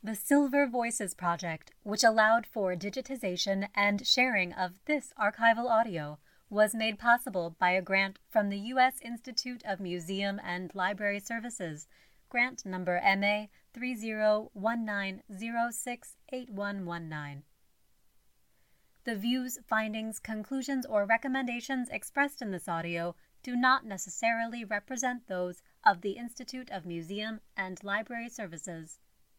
The Silver Voices Project, which allowed for digitization and sharing of this archival audio, was made possible by a grant from the U.S. Institute of Museum and Library Services, grant number MA 3019068119. The views, findings, conclusions, or recommendations expressed in this audio do not necessarily represent those of the Institute of Museum and Library Services.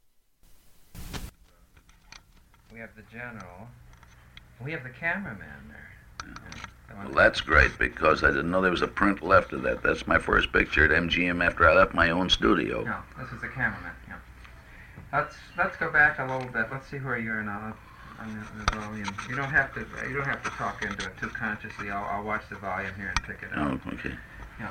We have the general. We have the cameraman there. Well, that's great, because I didn't know there was a print left of that. That's my first picture at MGM after I left my own studio. No, this is the cameraman, yeah. Let's go back a little bit. Let's see where you are now on the volume. You don't have to talk into it too consciously. I'll watch the volume here and pick it up. Oh, okay. Yeah.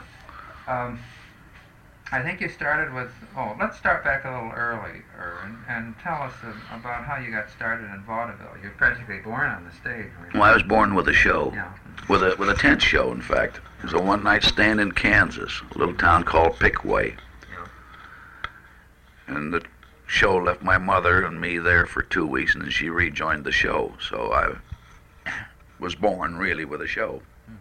I think you started with, let's start back a little early, Irwin, and tell us about how you got started in vaudeville. You're practically born on the stage. Well, I was born with a show, yeah. with a tent show, in fact. It was a one-night stand in Kansas, a little town called Pickway. Yeah. And the show left my mother and me there for 2 weeks, and then she rejoined the show. So I was born, really, with a show.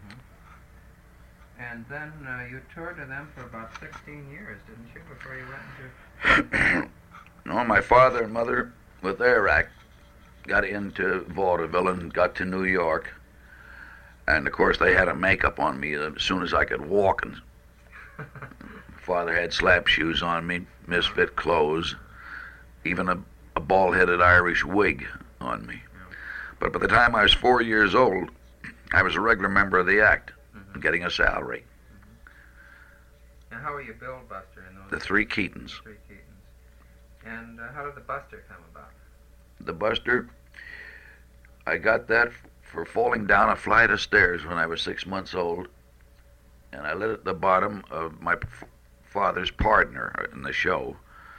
And then you toured with them for about 16 years, didn't you, before you went into... No, my father and mother, with their act, got into vaudeville and got to New York. And, of course, they had a makeup on me as soon as I could walk. And father had slap shoes on me, misfit clothes, even a bald-headed Irish wig on me. But by the time I was 4 years old, I was a regular member of the act. Getting a salary. And how were you billed, Buster, in those The Three Keatons. Three Keatons. And how did the Buster come about? The Buster, I got that for falling down a flight of stairs when I was 6 months old, and I lit at the bottom of my father's partner in the show.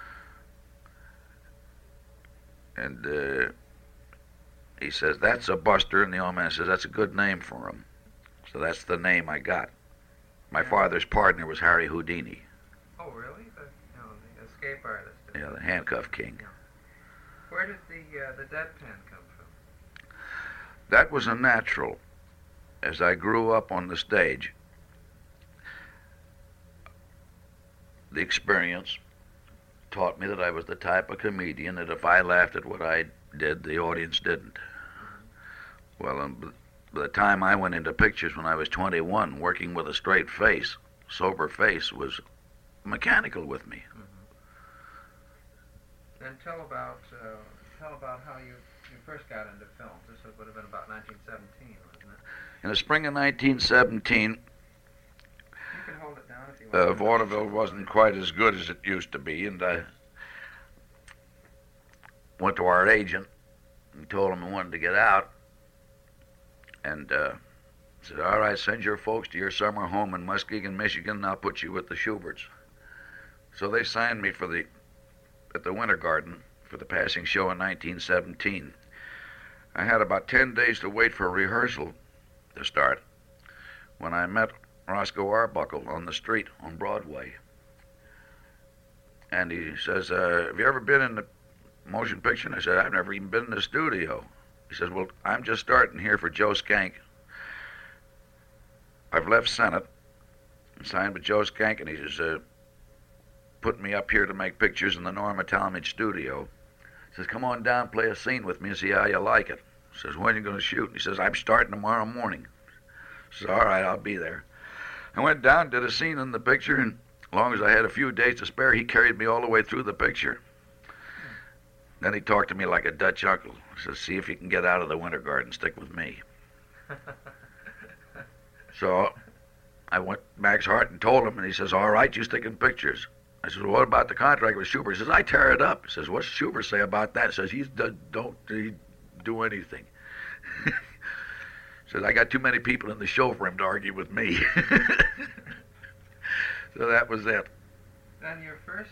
And he says, "That's a Buster," and the old man says, "That's a good name for him." So that's the name I got. My father's partner was Harry Houdini. Oh, really? The escape artist. Yeah, the handcuff king. Yeah. Where did the deadpan come from? That was a natural. As I grew up on the stage, the experience taught me that I was the type of comedian that if I laughed at what I did, the audience didn't. Well, by the time I went into pictures when I was 21, working with a straight face, sober face, was mechanical with me. And tell about how you first got into films. This would have been about 1917, wasn't it? In the spring of 1917, you can hold it down if you want. Vaudeville wasn't quite as good as it used to be, and I went to our agent and told him I wanted to get out. And said, "All right, send your folks to your summer home in Muskegon, Michigan, and I'll put you with the Schuberts." So they signed me at the Winter Garden for the passing show in 1917. I had about 10 days to wait for rehearsal to start when I met Roscoe Arbuckle on the street on Broadway. And he says, "Have you ever been in the motion picture?" And I said, "I've never even been in the studio." He says, "Well, I'm just starting here for Joe Skank. I've left Senate and signed with Joe Skank, and he says, put me up here to make pictures in the Norma Talmadge studio. He says, come on down, play a scene with me and see how you like it." He says, "When are you going to shoot?" He says, "I'm starting tomorrow morning." I said, "All right, I'll be there." I went down, did a scene in the picture, and as long as I had a few days to spare, he carried me all the way through the picture. Then he talked to me like a Dutch uncle. He says, "See if you can get out of the Winter Garden, stick with me." So I went to Max Hart and told him, and he says, "All right, you stick in pictures." I said, "Well, what about the contract with Schubert?" He says, "I tear it up." He says, "What's Schubert say about that?" He says, "He don't do anything." He says, "I got too many people in the show for him to argue with me." So that was it. Then your first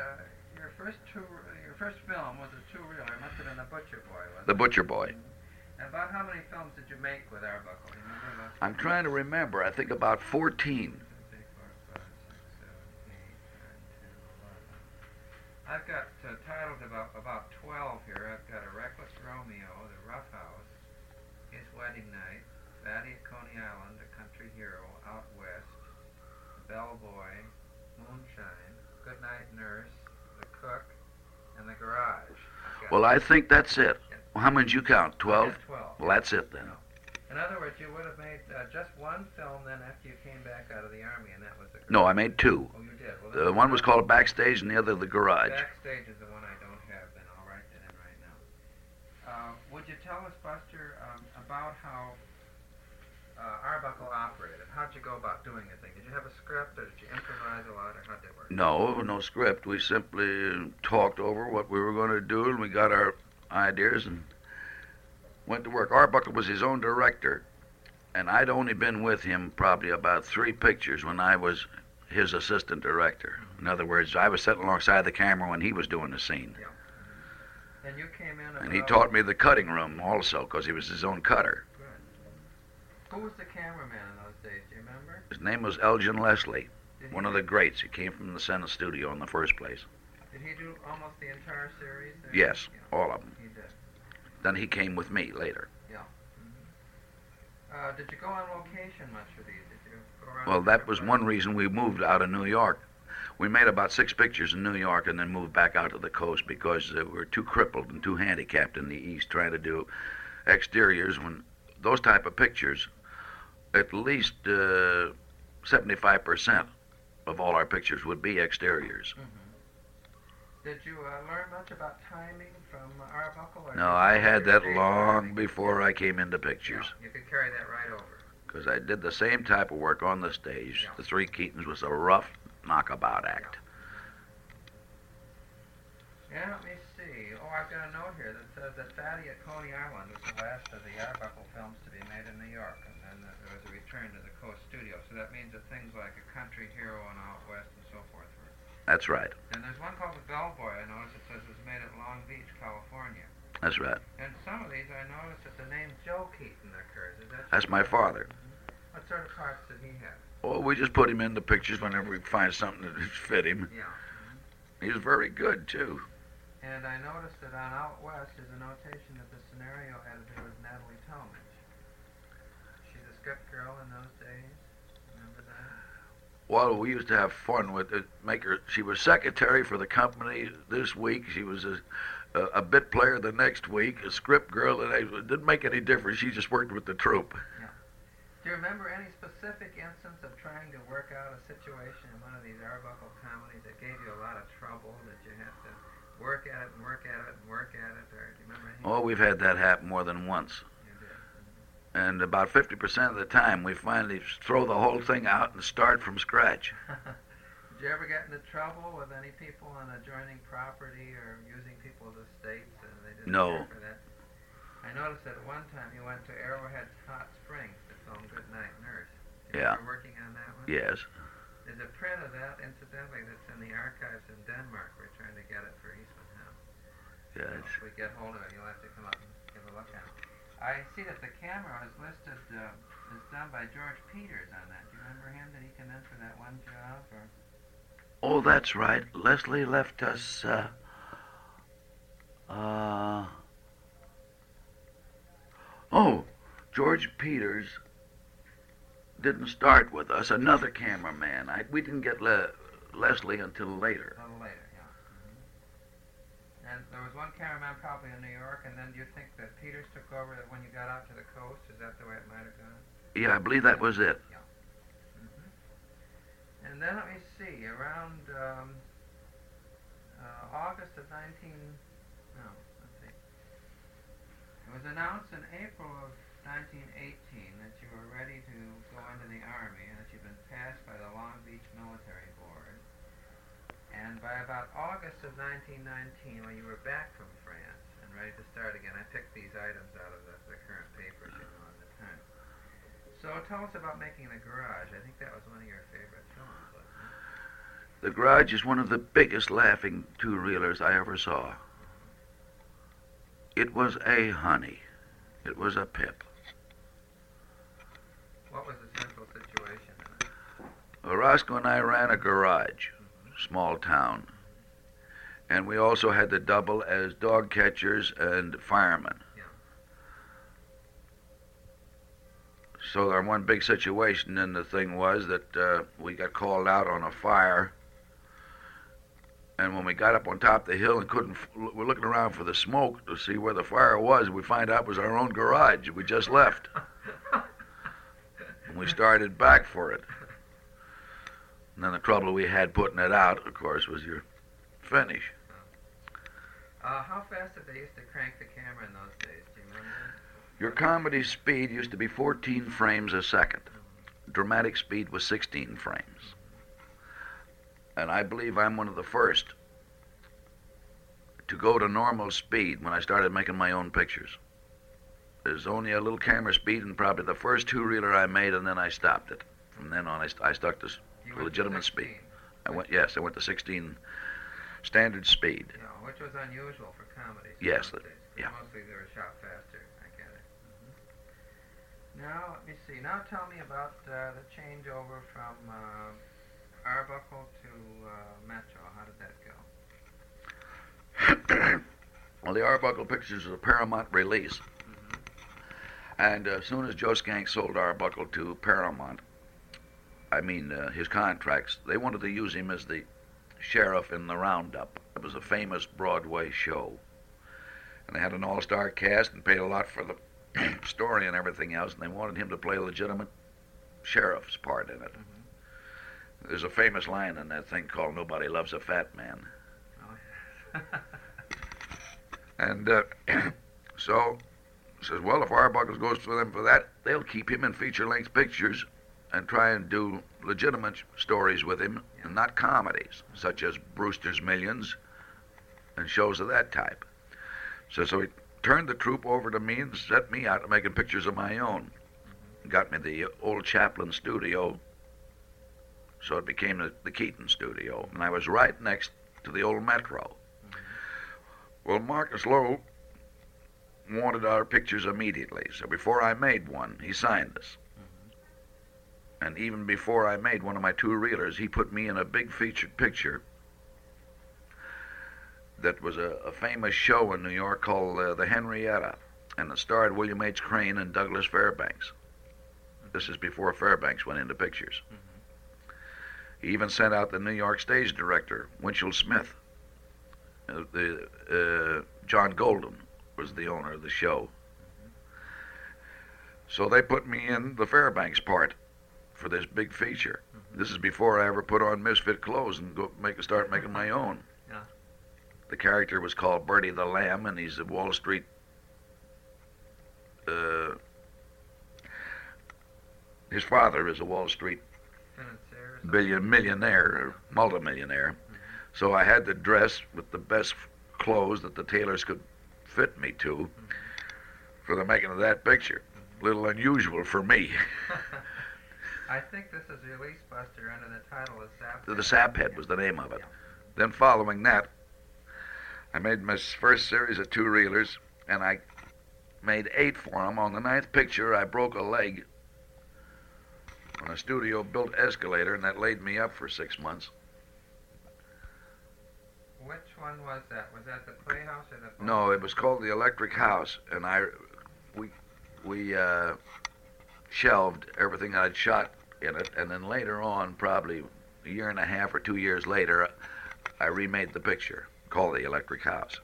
film was a two-reeler. It must have been The Butcher Boy, wasn't it? The Butcher Boy. And about how many films did you make with Arbuckle? Do you remember about I'm trying to remember. I think about 14. I've got titles about 12 here. I've got A Reckless Romeo, The Rough House, His Wedding Night, Fatty at Coney Island, A Country Hero, Out West, The Bellboy, Moonshine, Goodnight Nurse, The Cook, and The Garage. Well, I think that's it. Yeah. Well, how many did you count? 12? 12. Well, that's it then. In other words, you would have made just one film then after you came back out of the Army, and that was The Garage. No, I made two. Oh, you did? Well, The one was called Backstage and the other The Garage. Backstage is the one I don't have, then I'll write that in right now. Would you tell us, Buster, about how Arbuckle operated? How'd you go about doing the thing? Did you have a script, or did you improvise a lot, or how'd that work? No script. We simply talked over what we were going to do, and we got our ideas and went to work. Arbuckle was his own director, and I'd only been with him probably about 3 pictures when I was his assistant director. In other words, I was sitting alongside the camera when he was doing the scene. Yeah. And you came in And he taught me the cutting room also, because he was his own cutter. Good. Who was the cameraman in those days? Do you remember? His name was Elgin Leslie, Did one he, of the greats. He came from the Senate studio in the first place. Did he do almost the entire series? Or? Yes, Yeah. all of them. He did. Then he came with me later. Yeah. Did you go on location much for these? Did you go around? Well, that was one reason we moved out of New York. We made about 6 pictures in New York and then moved back out to the coast because we were too crippled and too handicapped in the East trying to do exteriors. When those type of pictures, at least 75% of all our pictures would be exteriors. Mm-hmm. Did you learn much about timing from Arbuckle? Or No, I had that long before I came into pictures. Yeah, you could carry that right over. Because I did the same type of work on the stage. Yeah. The Three Keatons was a rough knockabout act. Yeah, let me see. Oh, I've got a note here that says that Fatty at Coney Island was the last of the Arbuckle films to be made in New York, and then there was a return to the Coast Studio. So that means that things like A Country Hero and Out West and so forth were. That's right. And there's one called The Bellboy, I noticed it says it was made at Long Beach, California. That's right. And some of these I noticed that the name Joe Keaton occurs. Is that That's my father. What sort of parts did he have? Well, we just put him in the pictures whenever we find something that fit him. Yeah. He was very good, too. And I noticed that on Out West there's a notation that the scenario editor was Natalie Talmadge. She's a script girl in those days. Remember that? Well, we used to have fun with it. She was secretary for the company this week. She was a bit player the next week, a script girl. And it didn't make any difference. She just worked with the troupe. Yeah. Do you remember any specific instance of trying to work out a situation in one of these Arbuckle comedies that gave you a lot of trouble, that you had to work at it and work at it and work at it? Or do you remember anything? Oh, we've had that happen more than once. You did. And about 50% of the time, we finally throw the whole thing out and start from scratch. Did you ever get into trouble with any people on adjoining property or using people's estates and they didn't No. care for that? I noticed that at one time you went to Arrowhead Hot Springs to film Goodnight Nurse. You Yeah. were working on that one? Yes. There's a print of that, incidentally, that's in the archives in Denmark. We're trying to get it for Eastman House. Yes. So if we get hold of it, you'll have to come up and give a look at it. I see that the camera is listed, is done by George Peters on that. Do you remember him? Did he come in for that one job? Or? Oh, that's right. Leslie left us, Oh, George Peters didn't start with us. Another cameraman. We didn't get Leslie until later. A little later, yeah. And there was one cameraman probably in New York, and then do you think that Peters took over when you got out to the coast? Is that the way it might have gone? Yeah, I believe that was it. Yeah. And then let me see, around August of let's see. It was announced in April of 1918 that you were ready to go into the Army and that you'd been passed by the Long Beach Military Board. And by about August of 1919, when you were back from France and ready to start again, I picked these items out of the current papers, at the time. So tell us about making The Garage. I think that was one of your favorite films, wasn't it? The Garage is one of the biggest laughing two-reelers I ever saw. It was a honey. It was a pip. What was the central situation in it? Roscoe and I ran a garage, small town. And we also had to double as dog catchers and firemen. Yeah. So our one big situation in the thing was that we got called out on a fire. And when we got up on top of the hill and we're looking around for the smoke to see where the fire was, we find out it was our own garage. We just left. And we started back for it. And then the trouble we had putting it out, of course, was your finish. How fast did they used to crank the camera in those days? Do you remember? Your comedy speed used to be 14 frames a second. Dramatic speed was 16 frames. And I believe I'm one of the first to go to normal speed when I started making my own pictures. There's only a little camera speed and probably the first two-reeler I made, and then I stopped it. From then on, I stuck to legitimate speed. I went to 16 standard speed. Yeah, which was unusual for comedies. Yes, yeah. Mostly they were shot faster. I get it. Now, let me see. Now tell me about the changeover from Arbuckle to Metro. How did that go? Well, the Arbuckle Pictures was a Paramount release. And as soon as Joe Skank sold Arbuckle to Paramount, his contracts, they wanted to use him as the sheriff in the Roundup. It was a famous Broadway show. And they had an all-star cast and paid a lot for the story and everything else, and they wanted him to play a legitimate sheriff's part in it. There's a famous line in that thing called "Nobody Loves a Fat Man." Oh, yes. And so says, well, if Arbuckle goes for them for that, they'll keep him in feature-length pictures and try and do legitimate stories with him, and not comedies, such as Brewster's Millions and shows of that type. So he turned the troupe over to me and set me out to making pictures of my own. Got me the old Chaplin studio, so it became the Keaton studio, and I was right next to the old Metro. Well, Marcus Lowe wanted our pictures immediately, so before I made one, he signed us. And even before I made one of my two-reelers, he put me in a big featured picture that was a famous show in New York called The Henrietta, and it starred William H. Crane and Douglas Fairbanks. This is before Fairbanks went into pictures. He even sent out the New York stage director, Winchell Smith. John Golden was the owner of the show. So they put me in the Fairbanks part for this big feature. This is before I ever put on misfit clothes and start making my own. Yeah. The character was called Bertie the Lamb, and he's a Wall Street his father is a Wall Street millionaire, or multimillionaire. So I had to dress with the best clothes that the tailors could fit me to for the making of that picture. A little unusual for me. I think this is Release Buster under the title of Saphead. The Saphead was the name of it. Then following that, I made my first series of two-reelers, and I made 8 for them. On the 9th picture, I broke a leg on a studio-built escalator, and that laid me up for 6 months. Which one was that? Was that the Playhouse or the... No, it was called the Electric House, and we shelved everything I'd shot in it, and then later on, probably a year and a half or 2 years later, I remade the picture, called the Electric House.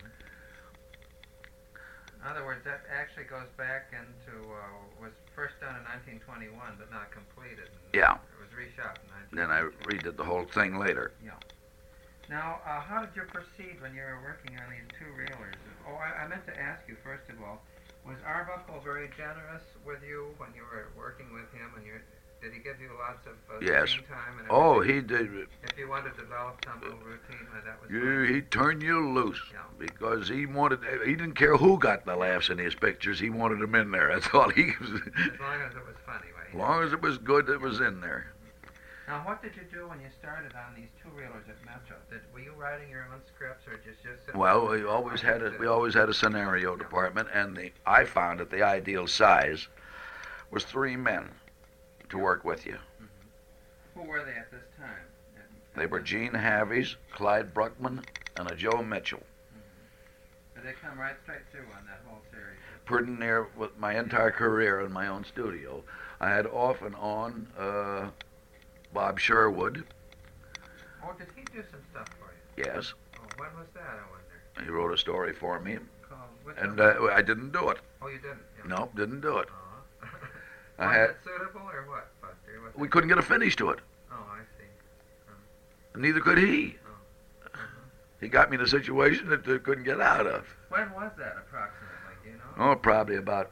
In other words, that actually goes back into, was first done in 1921, but not completed. Yeah. It was reshot in 1922. Then I redid the whole thing later. Yeah. Now, how did you proceed when you were working on these two-reelers? Oh, I meant to ask you, first of all, was Arbuckle very generous with you when you were working with him, and did he give you lots of screen time? And Oh, he did. If you wanted to develop some little routine, that was He'd turn you loose, yeah. Because he didn't care who got the laughs in his pictures. He wanted them in there. That's all he was. As long as it was funny, right? As long as it was good, it was in there. Now, what did you do when you started on these two-reelers at Metro? Were you writing your own scripts, or just Well, we always had a scenario department, and I found that the ideal size was 3 men to work with you. Who were they at this time? They were Gene Havies, Clyde Bruckman, and a Joe Mitchell. Did they come right straight through on that whole series? Pretty near with my entire career in my own studio. I had off and on Bob Sherwood. Oh, did he do some stuff for you? Yes. Oh, when was that, I wonder? He wrote a story for me, Called, and I didn't do it. Oh, you didn't? Yeah. No, didn't do it. Was I had. it suitable or what, Buster? Was We it... couldn't get a finish to it. Oh, I see. Neither could he. He got me in a situation that they couldn't get out of. When was that, approximately? Do you know? Oh, probably about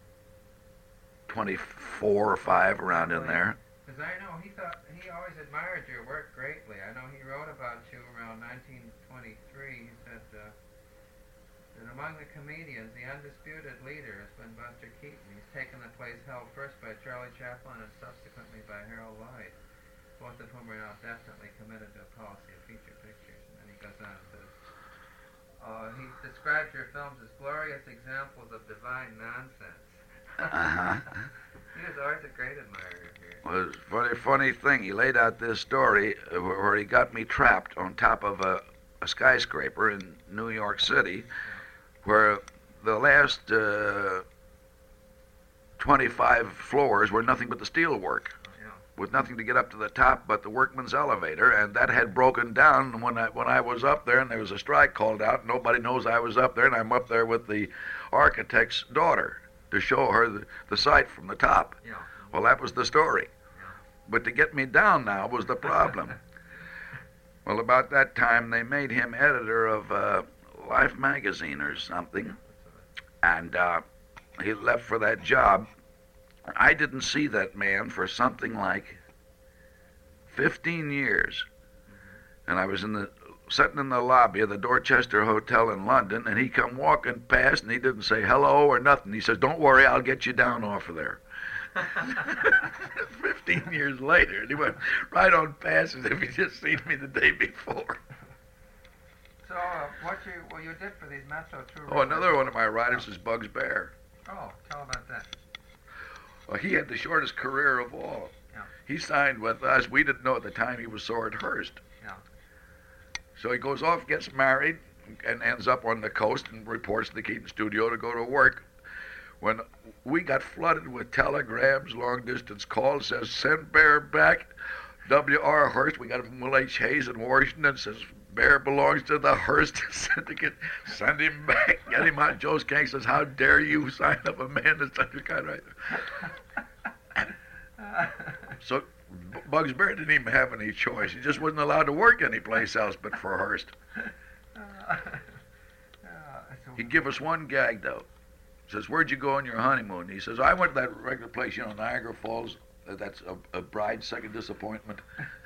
24 or 5 around in there. Because I know he always admired your work greatly. I know he wrote about you around 1923. He said that among the comedians, the undisputed leader has been Buster Keaton. He's taken the place held first by Charlie Chaplin and subsequently by Harold Lloyd, both of whom are now definitely committed to a policy of feature pictures. And then he goes on and says, he describes your films as glorious examples of divine nonsense. He was always a great admirer here. Well, it's a funny thing. He laid out this story where he got me trapped on top of a skyscraper in New York City, where the last 25 floors were nothing but the steel work, with nothing to get up to the top but the workman's elevator, and that had broken down when I was up there, and there was a strike called out. Nobody knows I was up there, and I'm up there with the architect's daughter to show her the site from the top. Yeah. Well, that was the story. But to get me down now was the problem. Well, about that time, they made him editor of Life magazine or something, and he left for that job. I didn't see that man for something like 15 years, and I was sitting in the lobby of the Dorchester Hotel in London, and he come walking past, and he didn't say hello or nothing. He says, "Don't worry, I'll get you down off of there." 15 years later, and he went right on past as if he just seen me the day before. So, what you did for these Metro tours? Oh, another one of my writers is Bugs Bear. Oh, tell about that. Well, he had the shortest career of all. Yeah. He signed with us. We didn't know at the time he was Sword Hearst. Yeah. So he goes off, gets married, and ends up on the coast and reports to the Keaton studio to go to work. When we got flooded with telegrams, long-distance calls, says, "Send Bear back." W.R. Hearst, we got it from Will H. Hayes in Washington, says, "Bear belongs to the Hearst syndicate. Send him back. Get him out." Joe Skank says, "How dare you sign up a man that's such a kind of..." So Bugs Bear didn't even have any choice. He just wasn't allowed to work anyplace else but for Hearst. He'd give us one gag, though. Says, "Where'd you go on your honeymoon?" He says, "I went to that regular place, Niagara Falls. That's a bride's second disappointment."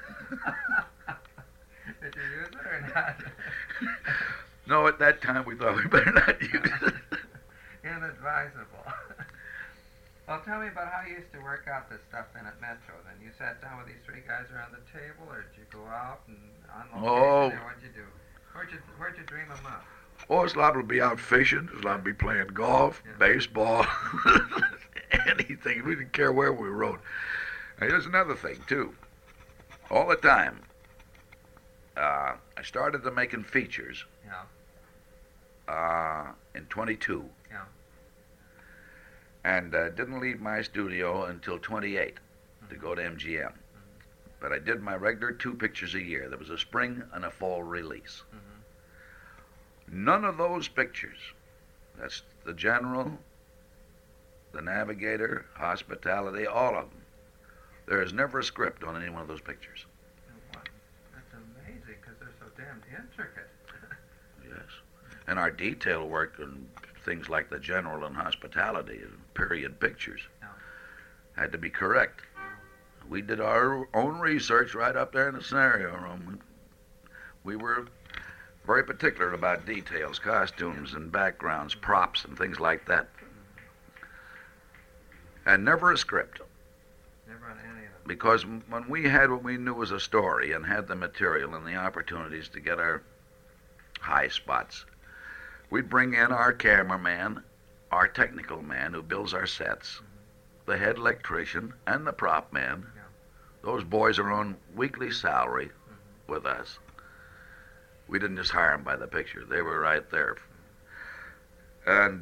Did you use it or not? No, at that time we thought we better not use it. Inadvisable. Well, tell me about how you used to work out this stuff in at Metro. Then you sat down with these 3 guys around the table, or did you go out and on location, or what'd you do? Where'd you dream them up? Oh, Slob will be out fishing. Slob will be playing golf, baseball, anything. We didn't care where we rode. Now, here's another thing, too. All the time, I started to making features in 22. Yeah. And didn't leave my studio until 28 to go to MGM. But I did my regular 2 pictures a year. There was a spring and a fall release. None of those pictures, that's the General, the Navigator, Hospitality, all of them, there is never a script on any one of those pictures. That's amazing, because they're so damn intricate. Yes. And our detail work and things like the General and Hospitality and period pictures had to be correct. We did our own research right up there in the scenario room. We were very particular about details, costumes and backgrounds, props and things like that. And never a script. Never on any of them. Because when we had what we knew was a story and had the material and the opportunities to get our high spots, we'd bring in our cameraman, our technical man who builds our sets, the head electrician, and the prop man. Those boys are on weekly salary with us. We didn't just hire them by the picture. They were right there. And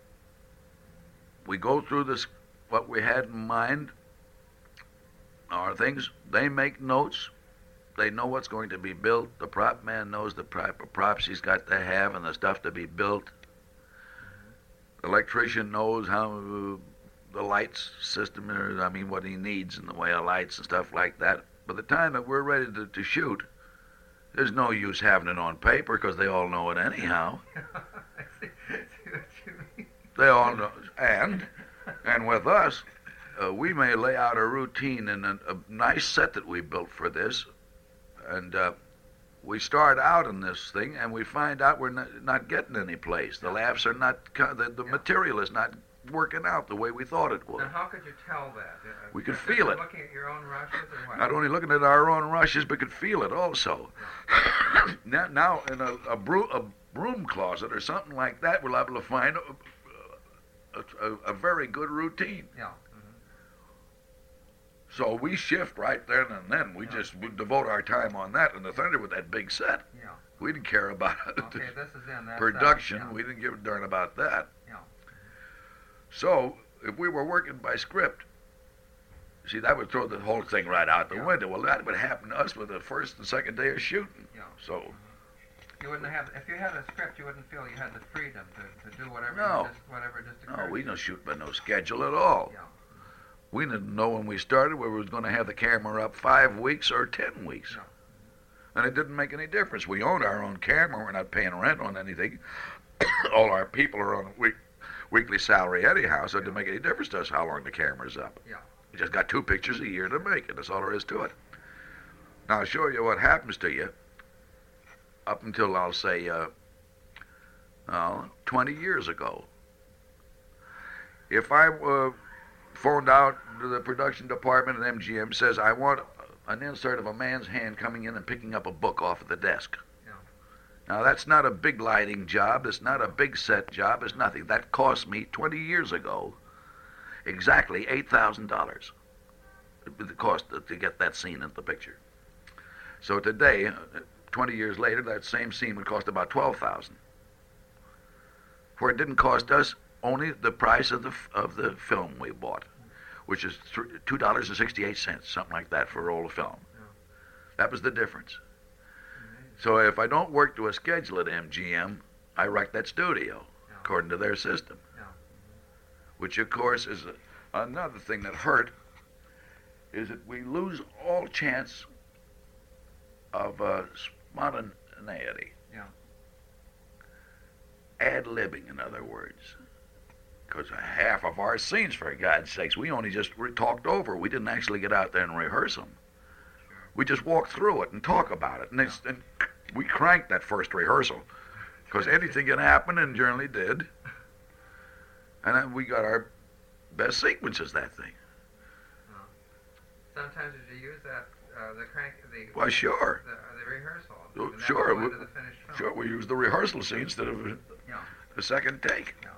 we go through this, what we had in mind are things. They make notes. They know what's going to be built. The prop man knows the props he's got to have and the stuff to be built. The electrician knows how the lights system is, what he needs in the way of lights and stuff like that. By the time that we're ready to shoot, there's no use having it on paper because they all know it anyhow. I see what you mean. They all know. And with us, we may lay out a routine in a nice set that we built for this. And we start out in this thing, and we find out we're not getting any place. The laughs are not, the material is not working out the way we thought it would. Now, how could you tell that? We could feel it. Looking at your own rushes or what? Not only looking at our own rushes, but could feel it also. Now, in a broom closet or something like that, we're able to find a very good routine. Yeah. So we shift right there and then. We devote our time on that. And the Thunder with that big set, we didn't care about it. Okay, this is in that production. Side, We didn't give a darn about that. Yeah. So if we were working by script, see, that would throw the whole thing right out the window. Well, that would happen to us with the first and second day of shooting. Yeah. So you wouldn't have, if you had a script, you wouldn't feel you had the freedom to do whatever. No. Whatever just occurred. no, we don't shoot by no schedule at all. Yeah. We didn't know when we started whether we was going to have the camera up 5 weeks or 10 weeks. No. And it didn't make any difference. We owned our own camera. We're not paying rent on anything. All our people are on weekly salary anyhow, so it didn't make any difference to us how long the camera's up. Yeah. We just got 2 pictures a year to make it. That's all there is to it. Now, I'll show you what happens to you up until, I'll say, 20 years ago. If I phoned out to the production department at MGM, says, I want an insert of a man's hand coming in and picking up a book off of the desk. Yeah. Now, that's not a big lighting job. It's not a big set job. It's nothing. That cost me 20 years ago exactly $8,000. The cost to get that scene in the picture. So today, 20 years later, that same scene would cost about $12,000. Where it didn't cost us only the price of the film we bought, which is $2.68, something like that for a roll of film. Yeah. That was the difference. So if I don't work to a schedule at MGM, I wreck that studio, according to their system. Yeah. Which, of course, is another thing that hurt, is that we lose all chance of spontaneity. Yeah. Ad-libbing, in other words. Because half of our scenes, for God's sakes, we only just talked over. We didn't actually get out there and rehearse them. Sure. We just walked through it and talk about it. And we cranked that first rehearsal. Because anything can happen, and generally did. And then we got our best sequences, that thing. Sometimes did you use that, Well, sure. the rehearsal? Oh, and sure. That go into the finished film? Sure, we used the rehearsal scene instead of the second take. Yeah.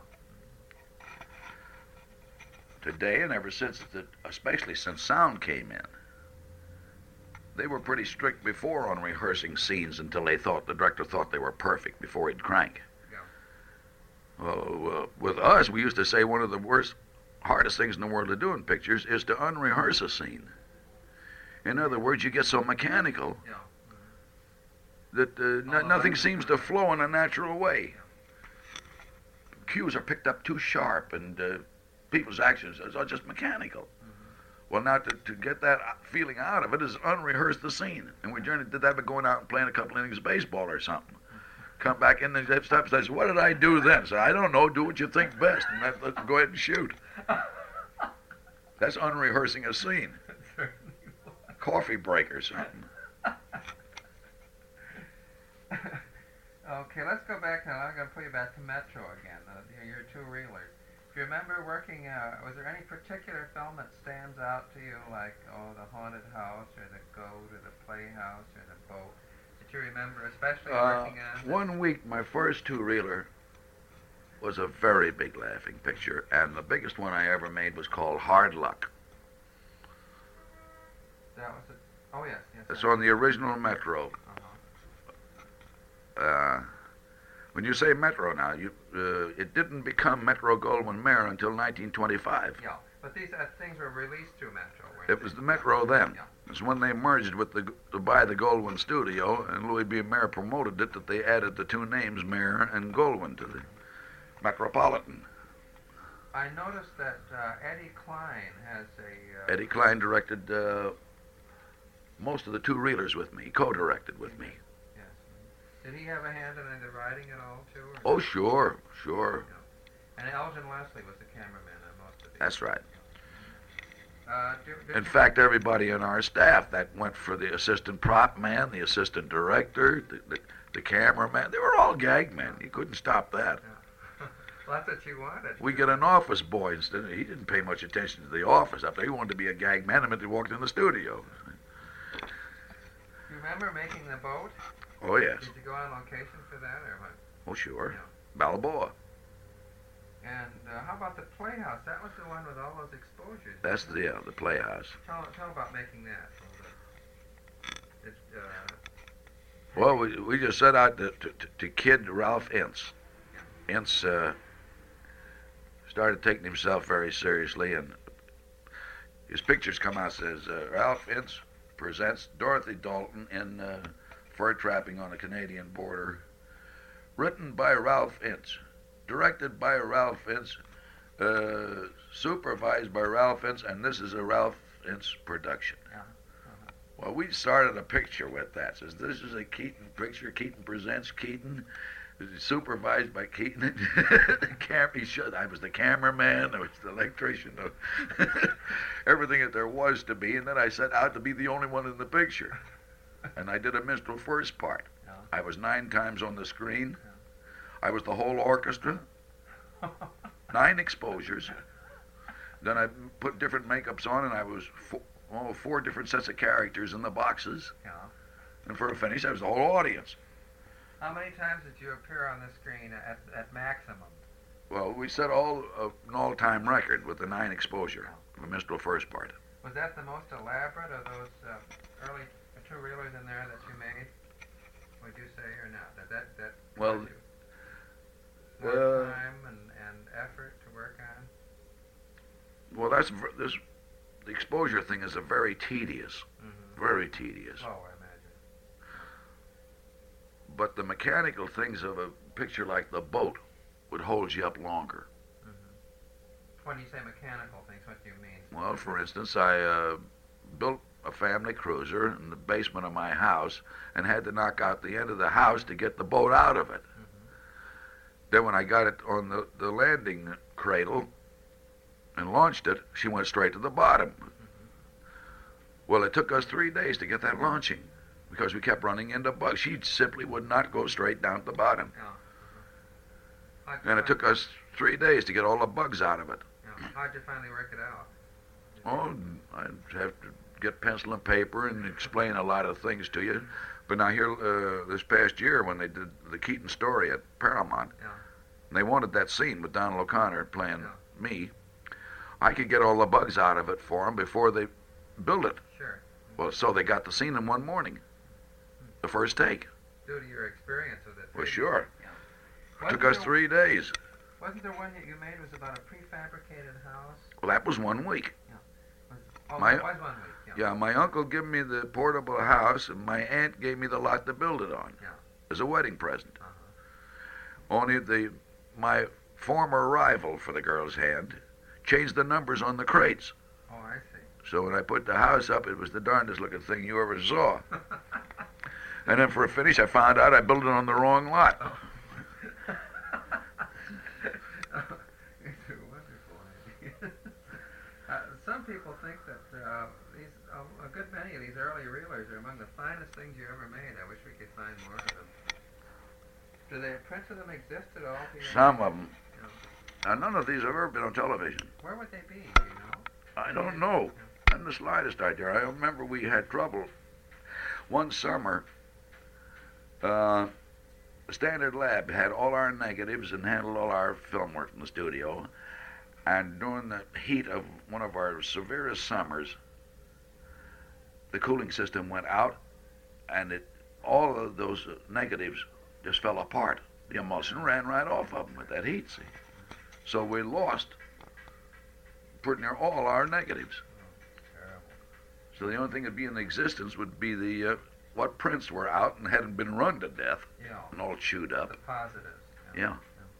Today, and ever since, especially since sound came in, they were pretty strict before on rehearsing scenes until the director thought they were perfect before he'd crank. Yeah. Well, with us, we used to say one of the hardest things in the world to do in pictures is to unrehearse a scene. In other words, you get so mechanical that nothing seems to flow in a natural way. Cues are picked up too sharp, and people's actions are just mechanical. Well, now to get that feeling out of it is unrehearse the scene. And we generally did that by going out and playing a couple innings of baseball or something. Come back in and stop and says, what did I do then? So I don't know, do what you think best, and let's go ahead and shoot. That's unrehearsing a scene. Coffee break or something. Okay, let's go back now. I'm going to put you back to Metro again, your two-reelers. Do you remember working, was there any particular film that stands out to you, like, The Haunted House, or The Goat, or The Playhouse, or The Boat, that you remember, especially working on? One week, my first two-reeler was a very big laughing picture, and the biggest one I ever made was called Hard Luck. That was it. Oh, yes. It's on the original Metro. When you say Metro now, it didn't become Metro Goldwyn Mayer until 1925. Yeah, but these things were released through Metro. It was the Metro then. Yeah. It's when they merged with to buy the Goldwyn studio, and Louis B. Mayer promoted it, that they added the two names Mayer and Goldwyn to the Metropolitan. I noticed that Eddie Klein has a... Eddie Klein directed most of the two reelers with me. He co-directed with me. Yes. Did he have a hand in the writing at all, too? Oh, sure. Yeah. And Elgin Leslie was the cameraman on most of these. That's right. Did In fact, everybody in our staff that went for the assistant prop man, the assistant director, the cameraman, they were all gag men. You couldn't stop that. Yeah. Well, that's what you wanted. We get an office boy instead. He didn't pay much attention to the office up there. He wanted to be a gag man the minute he walked in the studio. You remember making the boat? Oh, yes. Did you go on location for that, or what? Oh, sure. Yeah. Balboa. And how about the Playhouse? That was the one with all those exposures. That's the Playhouse. Tell about making that. Well, we just set out to kid Ralph Ince. Ince started taking himself very seriously, and his pictures come out, says, Ralph Ince presents Dorothy Dalton in Fur Trapping on the Canadian Border, written by Ralph Ince, directed by Ralph Ince, supervised by Ralph Ince, and this is a Ralph Ince production. Yeah. Well, we started a picture with that. Says, this is a Keaton picture. Keaton presents Keaton. Supervised by Keaton. I was the cameraman. I was the electrician. Everything that there was to be. And then I set out to be the only one in the picture. And I did a minstrel first part. Yeah. I was 9 times on the screen. I was the whole orchestra. 9 exposures. Then I put different makeups on, and I was 4 different sets of characters in the boxes. Yeah. And for a finish, I was the whole audience. How many times did you appear on the screen at maximum? Well, we set an all-time record with the 9 exposure of a minstrel first part. Was that the most elaborate of those early two-reelers in there that you made? Would you say or not? That Well, more time and effort to work on? Well, the exposure thing is a very tedious. Oh, I imagine. But the mechanical things of a picture like The Boat would hold you up longer. When you say mechanical things, what do you mean? Well, for instance, I built a family cruiser in the basement of my house and had to knock out the end of the house to get the boat out of it. Then when I got it on the landing cradle and launched it, she went straight to the bottom. Well, it took us 3 days to get that launching because we kept running into bugs. She simply would not go straight down to the bottom. And it took us 3 days to get all the bugs out of it. How'd you finally work it out? Oh, I'd have to get pencil and paper and explain a lot of things to you. But now here, this past year when they did the Keaton story at Paramount, and they wanted that scene with Donald O'Connor playing me, I could get all the bugs out of it for them before they built it. Sure. Well, so they got the scene in one morning, the first take. Due to your experience with it. Well, sure. Yeah. Took us 3 days. Wasn't there one that you made was about a prefabricated house? Well, that was 1 week. That was 1 week. Yeah, my uncle gave me the portable house, and my aunt gave me the lot to build it on as a wedding present. Only my former rival for the girl's hand changed the numbers on the crates. Oh, I see. So when I put the house up, it was the darndest looking thing you ever saw. And then for a finish, I found out I built it on the wrong lot. It's a wonderful idea. Some people think that a good many of these early reelers are among the finest things you ever made. I wish we could find more of them. Do the prints of them exist at all? Some of them. Now, none of these have ever been on television. Where would they be? Do you know? I don't know. Not the slightest idea. I remember we had trouble. One summer, the Standard Lab had all our negatives and handled all our film work in the studio. And during the heat of one of our severest summers, the cooling system went out, and all of those negatives just fell apart. The emulsion ran right off of them with that heat, see. So we lost pretty near all our negatives. Terrible. So the only thing that'd be in existence would be the what prints were out and hadn't been run to death Yeah. and all chewed up. The positives. Yeah.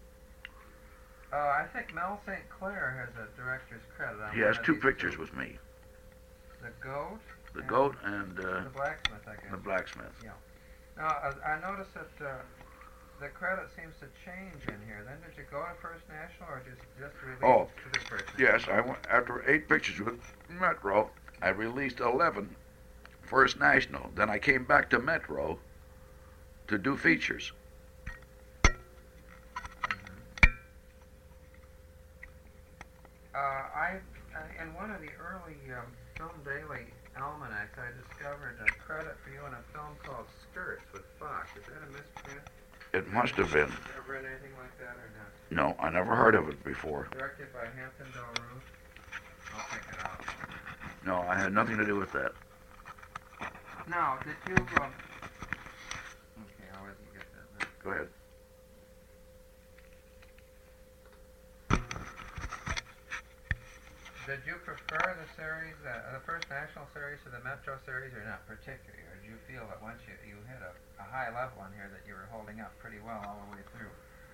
I think Mel St. Clair has a director's credit on He one has of 2 these pictures with me. The goat. The goat and The blacksmith, I guess. the blacksmith. Now, I noticed that the credit seems to change in here. Then did you go to First National or just release Oh, to the First National? Yes, I went, after 8 pictures with Metro, I released 11 First National. Then I came back to Metro to do features. In one of the early Film Daily almanacs, I discovered a credit for you in a film called Skirts with Fox. Is that a misprint? It must have been. Have you ever read anything like that or not? No, I never heard of it before. Directed by Hampton Del Ruth. I'll check it out. No, I had nothing to do with that. Now, did you? Okay, I'll let you get that. Now. Go ahead. Did you prefer the series, the First National series to the Metro series, or not particularly? Or did you feel that once you hit a high level in here that you were holding up pretty well all the way through?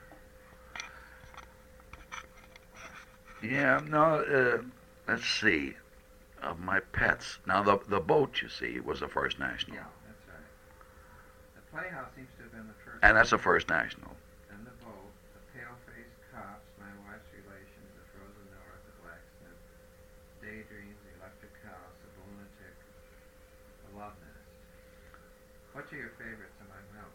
Yeah, no, let's see. Of my pets. Now, the boat, you see, was the First National. Yeah, that's right. The Playhouse seems to have been the first. And that's the First National. And the boat, the pale-faced cops, my wife's relations, the frozen north, the blacksmith, daydreams, the electric house, the lunatic, the love nest. Which are your favorites among those?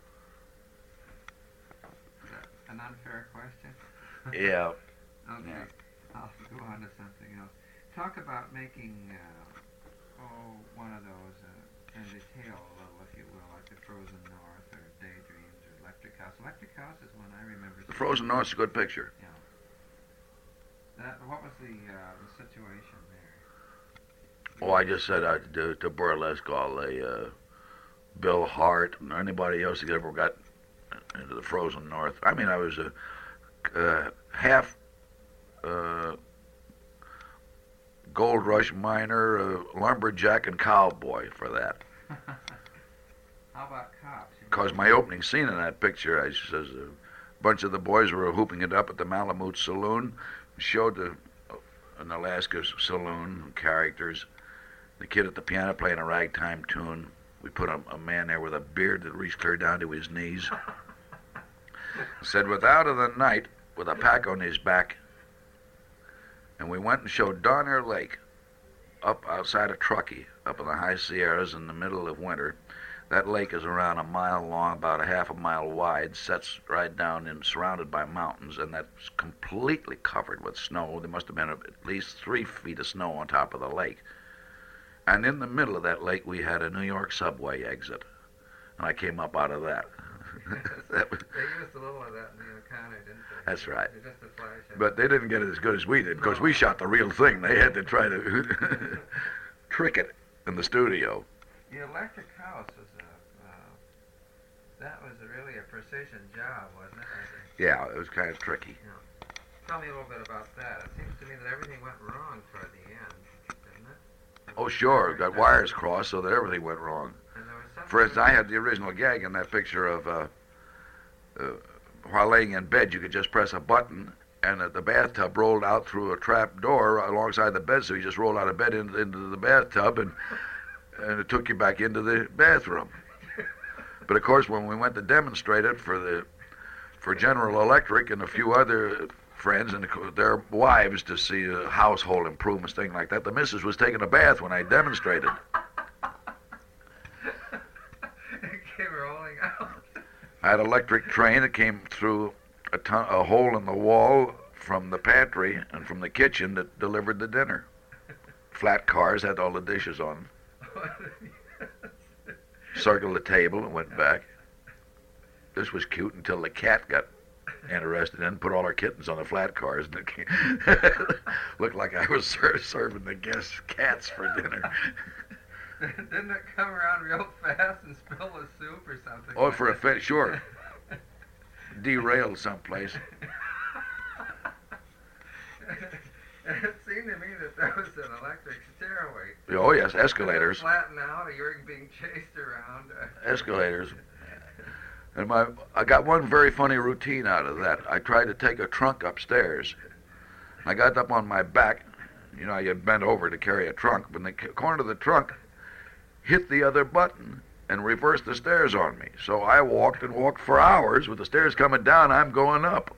Is that an unfair question? Yeah. Okay, Yeah. I'll go on to something else. Talk about making, one of those in detail a little, if you will, like the Frozen North or Daydreams or Electric House. Electric House is one I remember. The Frozen North's a good picture. Yeah. What was the situation there? Oh, I just said I'd do to burlesque all the Bill Hart and anybody else that ever got into the Frozen North. I mean, I was a half gold rush miner, lumberjack, and cowboy for that. How about cops? Because my opening scene in that picture, I says a bunch of the boys were hooping it up at the Malamute Saloon. Showed an Alaska saloon characters. The kid at the piano playing a ragtime tune. We put a man there with a beard that reached clear down to his knees. Said, without of the night, with a pack on his back. And we went and showed Donner Lake up outside of Truckee, up in the high Sierras in the middle of winter. That lake is around a mile long, about a half a mile wide, sets right down and surrounded by mountains, and that's completely covered with snow. There must have been at least 3 feet of snow on top of the lake. And in the middle of that lake, we had a New York subway exit. And I came up out of that. They used a little of that in the O'Connor, didn't they? That's right. Just a flash of But they didn't get it as good as we did, because we shot the real thing. They had to try to trick it in the studio. The Electric House was that was really a precision job, wasn't it? I think. Yeah, it was kind of tricky. Tell me a little bit about that. It seems to me that everything went wrong toward the end, didn't it? Oh, sure. Got wires crossed so that everything went wrong. And there was something. For instance, I had the original gag in that picture of while laying in bed, you could just press a button, and the bathtub rolled out through a trap door alongside the bed, so you just rolled out of bed into the bathtub, and it took you back into the bathroom. But of course, when we went to demonstrate it for General Electric and a few other friends and their wives to see household improvements, things like that, the missus was taking a bath when I demonstrated. It came rolling out. I had an electric train that came through a hole in the wall from the pantry and from the kitchen that delivered the dinner. Flat cars had all the dishes on them. Circled the table and went back. This was cute until the cat got interested in, put all our kittens on the flat cars, and it looked like I was serving the guests cats for dinner. Didn't it come around real fast and spill the soup or something? Oh, for a fit, sure. derailed someplace. It seemed to me that that was an electric stairway. Oh yes, escalators. Flatten out, or you were being chased around. Escalators. And I got one very funny routine out of that. I tried to take a trunk upstairs. I got up on my back. You know, you bent over to carry a trunk, but the corner of the trunk hit the other button and reversed the stairs on me. So I walked and walked for hours with the stairs coming down. I'm going up.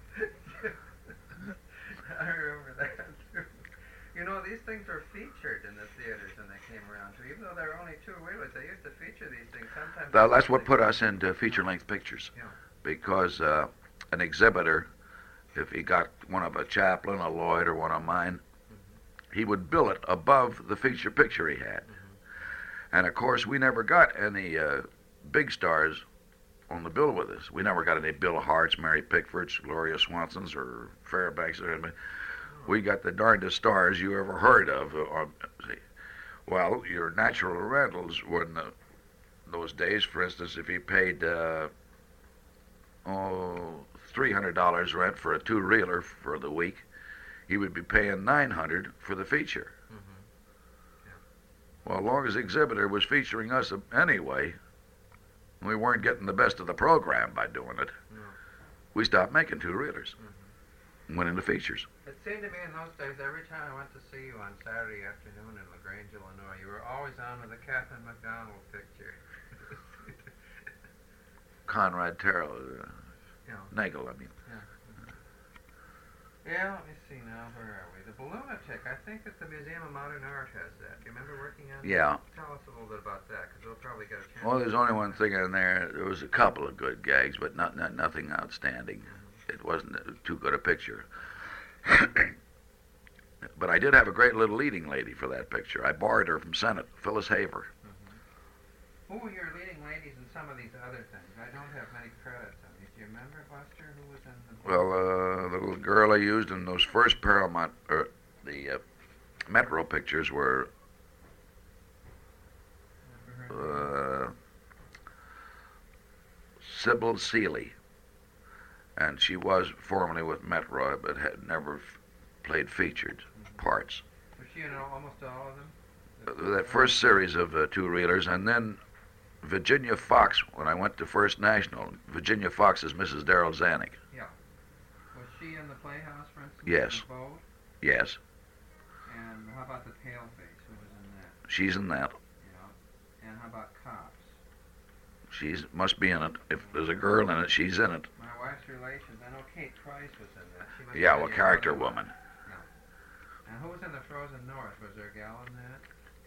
I remember that too. You know, these things were featured in the theaters when they came around too. Even though there were only two-wheelers, they used to feature these things sometimes. Now, that's what put us into feature-length pictures. Yeah. Because an exhibitor, if he got one of a Chaplin, a Lloyd, or one of mine, he would bill it above the feature picture he had. And of course, we never got any big stars on the bill with us. We never got any Bill Harts, Mary Pickfords, Gloria Swansons, or Fairbanks. Or anything. We got the darndest stars you ever heard of. Well, your natural rentals were in those days. For instance, if he paid $300 rent for a two-reeler for the week, he would be paying $900 for the feature. Well, as long as the exhibitor was featuring us anyway, we weren't getting the best of the program by doing it. No. We stopped making two-reelers and went into features. It seemed to me in those days, every time I went to see you on Saturday afternoon in LaGrange, Illinois, you were always on with a Catherine McDonald picture. Conrad Terrell, Yeah. Nagel, I mean. Yeah, let me see now. Where are we? The Balloonatic. I think that the Museum of Modern Art has that. Do you remember working on Yeah. that? Tell us a little bit about that, because we'll probably get a chance. Well, there's only one thing in there. There was a couple of good gags, but nothing outstanding. It wasn't too good a picture. But I did have a great little leading lady for that picture. I borrowed her from Senate, Phyllis Haver. Who were your leading ladies in some of these other things? I don't have many credits on these. Do you remember, Buster, who was in the... Well, the little girl I used in those first Paramount, the Metro pictures were Sybil Seeley, and she was formerly with Metro, but had never played featured parts. Was she in almost all of them? That first series of two-reelers, and then Virginia Fox, when I went to First National, Virginia Fox is Mrs. Darrell Zanuck. Yeah. Was she in the Playhouse, for instance? Yes. The Boat? Yes. And how about the Paleface? Who was in that? She's in that. Yeah. And how about Cops? She must be in it. If there's a girl in it, she's in it. My wife's relations. I know Kate Price was in that. She must Yeah, be well, your character mother. woman. Yeah. And who was in the Frozen North? Was there a gal in that?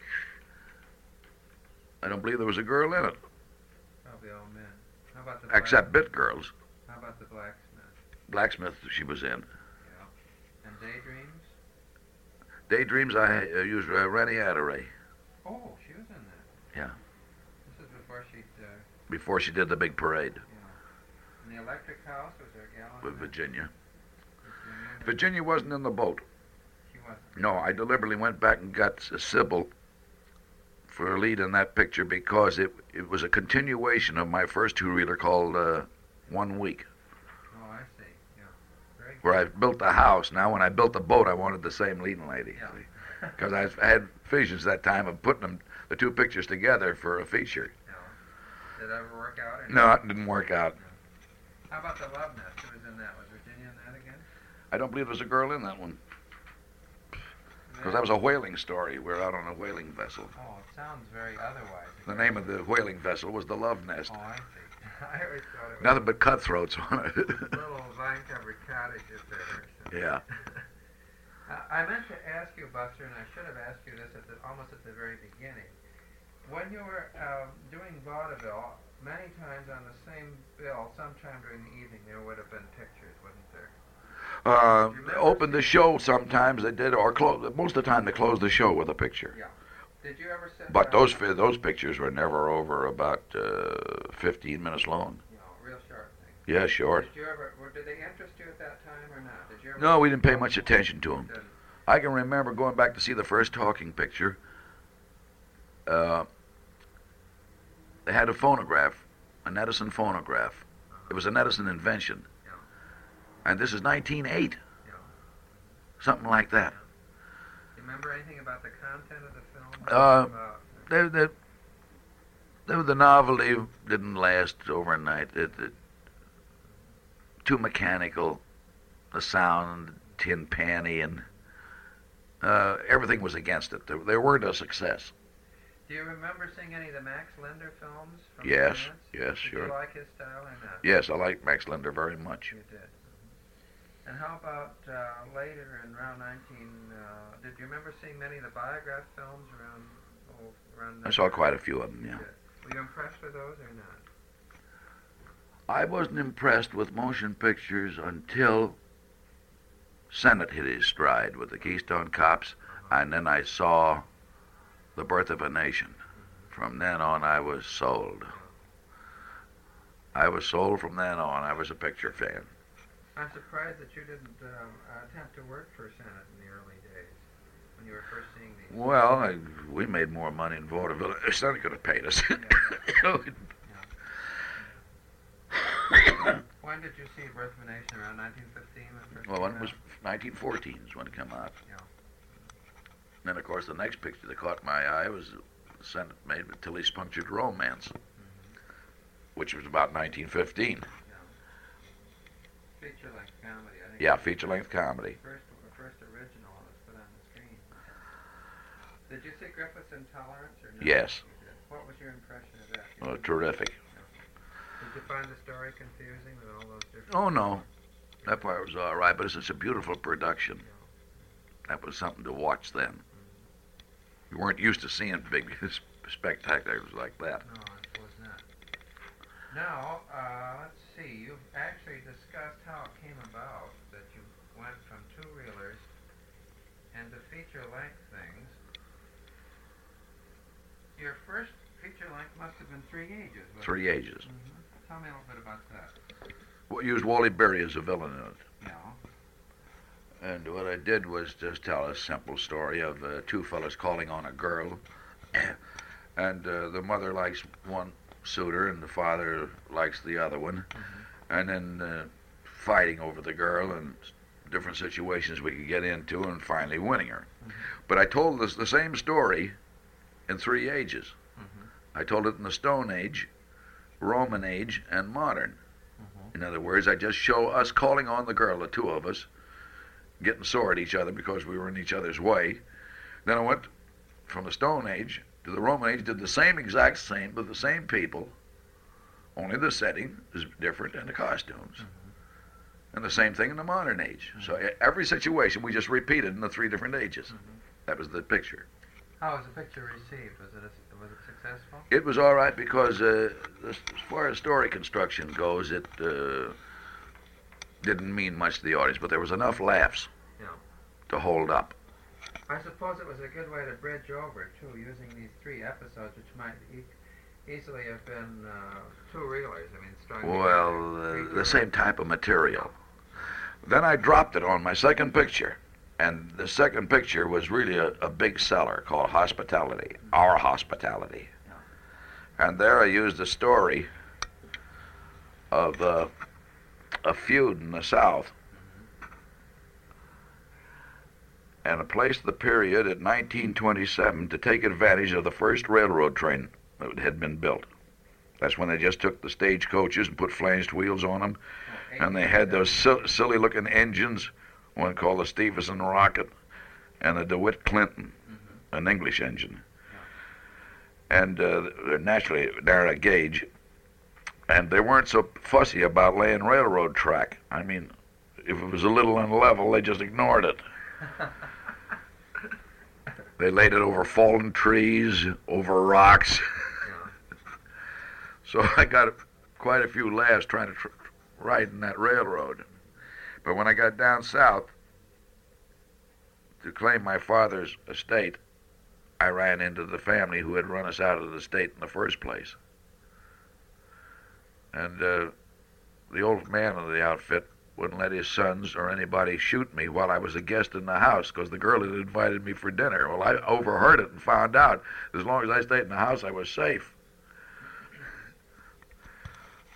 I don't believe there was a girl in it, Probably all men. How about the except bit girls. How about the Blacksmith? Blacksmith, she was in. Yeah. And Daydreams? Daydreams, I used Rennie Adderey Oh, she was in that. Yeah. This is before she. before she did the big parade Yeah. In the Electric House, was there a gal in with that? Virginia. Virginia? Virginia wasn't in the boat. She wasn't. No, I deliberately went back and got Sybil for a lead in that picture because it was a continuation of my first two-reeler called 1 Week, Oh, I see. Yeah. Very good. where I built the house. Now, when I built the boat, I wanted the same leading lady. Yeah. Because I had visions that time of putting the two pictures together for a feature. Yeah. Did it ever work out? Or No, it didn't work out. How about the Love Nest? Who was in that? Was Virginia in that again? I don't believe there was a girl in that one. Because that was a whaling story. We're out on a whaling vessel. Oh, it sounds very otherwise. The name of the whaling vessel was the Love Nest. Oh, I see. I always thought it was Nothing but cutthroats on it. little vine-covered cottages there. So. Yeah. I meant to ask you, Buster, and I should have asked you this almost at the very beginning. When you were doing vaudeville, many times on the same bill, sometime during the evening, there would have been pictures, wouldn't there? Opened the show sometimes they did, or most of the time they closed the show with a picture. Yeah. Did you ever sit But down? those pictures were never over about 15 minutes long. You know, real short thing. Yeah, short. Did you ever? Did they interest you at that time or not? Did you ever? No, we didn't pay much attention to them. Didn't. I can remember going back to see the first talking picture. They had a phonograph, an Edison phonograph. It was an Edison invention. Yeah. And this is 1908, Yeah. something like that. Do you remember anything about the content of the film? The novelty didn't last overnight. Too mechanical, the sound, tin panny, and everything was against it. They weren't a success. Do you remember seeing any of the Max Linder films? From Yes, the yes, Did sure. you like his style or not? Yes, I like Max Linder very much. You did. And how about later in around 19? Did you remember seeing many of the Biograph films around? I saw quite a few of them. Yeah. Were you impressed with those or not? I wasn't impressed with motion pictures until Sennett hit his stride with the Keystone Cops, and then I saw The Birth of a Nation. From then on, I was sold. I was sold from then on. I was a picture fan. I'm surprised that you didn't attempt to work for Sennett in the early days when you were first seeing these. Well, we made more money in vaudeville. Sennett could have paid us. When did you see Birth of a Nation? Around 1915? Well, it was 1914 is when it came out. Yeah. Then, of course, the next picture that caught my eye was Sennett made with Tilly's Punctured Romance, which was about 1915. Feature-length comedy, I think. Yeah, feature-length comedy. First original that was put on the screen. Did you see Griffith's Intolerance or not? Yes. You did. What was your impression of that? Oh, terrific. Did you find the story confusing with all those different... Oh, no. That part was all right, but it's a beautiful production. That was something to watch then. You weren't used to seeing big spectaculars like that. No, it was not. Now, let's see. You've actually discussed how it came about that you went from two-reelers into feature-length things. Your first feature-length must have been Three Ages. 3 Ages. Mm-hmm. Tell me a little bit about that. We used Wally Berry as a villain in it. Yeah. And what I did was just tell a simple story of two fellas calling on a girl. And the mother likes one suitor and the father likes the other one. Mm-hmm. And then fighting over the girl and different situations we could get into and finally winning her. Mm-hmm. But I told the same story in 3 ages. Mm-hmm. I told it in the Stone Age, Roman Age, and Modern. Mm-hmm. In other words, I just show us calling on the girl, the two of us, getting sore at each other because we were in each other's way. Then I went from the Stone Age to the Roman Age, did the same exact same with the same people, only the setting is different and the costumes. Mm-hmm. And the same thing in the Modern Age. Mm-hmm. So every situation we just repeated in the 3 different ages. Mm-hmm. That was the picture. How was the picture received? Was it successful? It was all right because as far as story construction goes, it didn't mean much to the audience, but there was enough laughs to hold up. I suppose it was a good way to bridge over, too, using these 3 episodes, which might easily have been two-reelers. I mean, strung Well, the same type of material. Then I dropped it on my second picture. And the second picture was really a big seller called Hospitality, Our Hospitality. Yeah. And there I used a story of a feud in the South. Mm-hmm. And I placed the period at 1927 to take advantage of the first railroad train that had been built. That's when they just took the stagecoaches and put flanged wheels on them. Oh, and they had those silly-looking engines, one called the Stephenson Rocket, and the DeWitt Clinton, mm-hmm. an English engine. Yeah. And they're naturally narrow gauge, and they weren't so fussy about laying railroad track. I mean, if it was a little unlevel, they just ignored it. They laid it over fallen trees, over rocks. Yeah. So I got quite a few laughs trying to ride in that railroad. But when I got down south to claim my father's estate, I ran into the family who had run us out of the state in the first place. And the old man of the outfit wouldn't let his sons or anybody shoot me while I was a guest in the house because the girl had invited me for dinner. Well, I overheard it and found out as long as I stayed in the house, I was safe.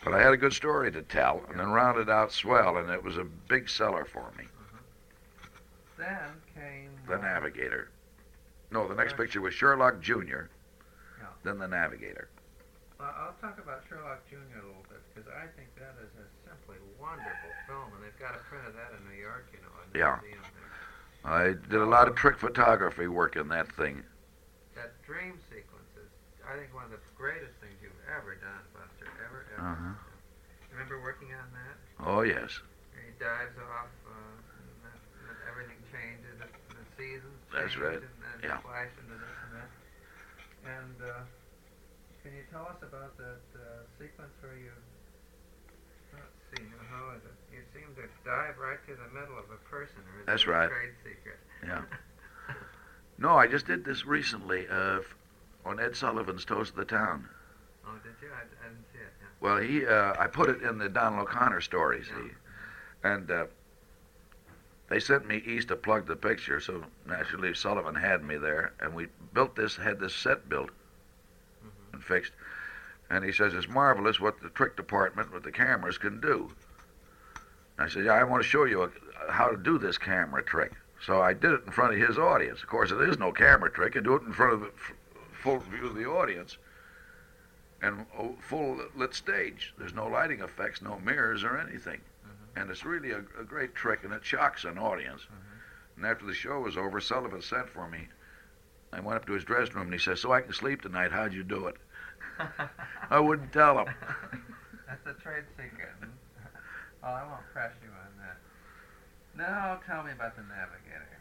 But I had a good story to tell, and then rounded out swell, and it was a big seller for me. Then came... The Navigator. No, the next picture was Sherlock Jr., then The Navigator. Well, I'll talk about Sherlock Jr. a little bit, because I think that is a simply wonderful film, and they've got a print of that in New York, you know, in the museum there. I did a lot of trick photography work in that thing. That dream sequence is, I think, one of the greatest things you've ever done, Buster, ever. Remember working on that? Oh, yes. He dives off, and everything changes, the seasons change, That's right. and Yeah. flash into this and that. And can you tell us about that sequence where you, let's see, how is it? You seem to dive right to the middle of a person, or is That's it a right. trade secret? Yeah. No, I just did this recently on Ed Sullivan's Toast of the Town. Oh, did you? I didn't see it. Yeah. Well, I put it in the Donald O'Connor story, see, and they sent me east to plug the picture, so naturally Sullivan had me there, and we had this set built and fixed, and he says, it's marvelous what the trick department with the cameras can do. And I said, yeah, I want to show you how to do this camera trick. So I did it in front of his audience. Of course, it is no camera trick. I do it in front of the full view of the audience and full lit stage. There's no lighting effects, no mirrors or anything. And it's really a great trick, and it shocks an audience. And after the show was over, Sullivan sent for me. I went up to his dressing room, and he says, so I can sleep tonight, how'd you do it? I wouldn't tell him. That's a trade secret. Oh, I won't press you on that. Now tell me about The Navigator.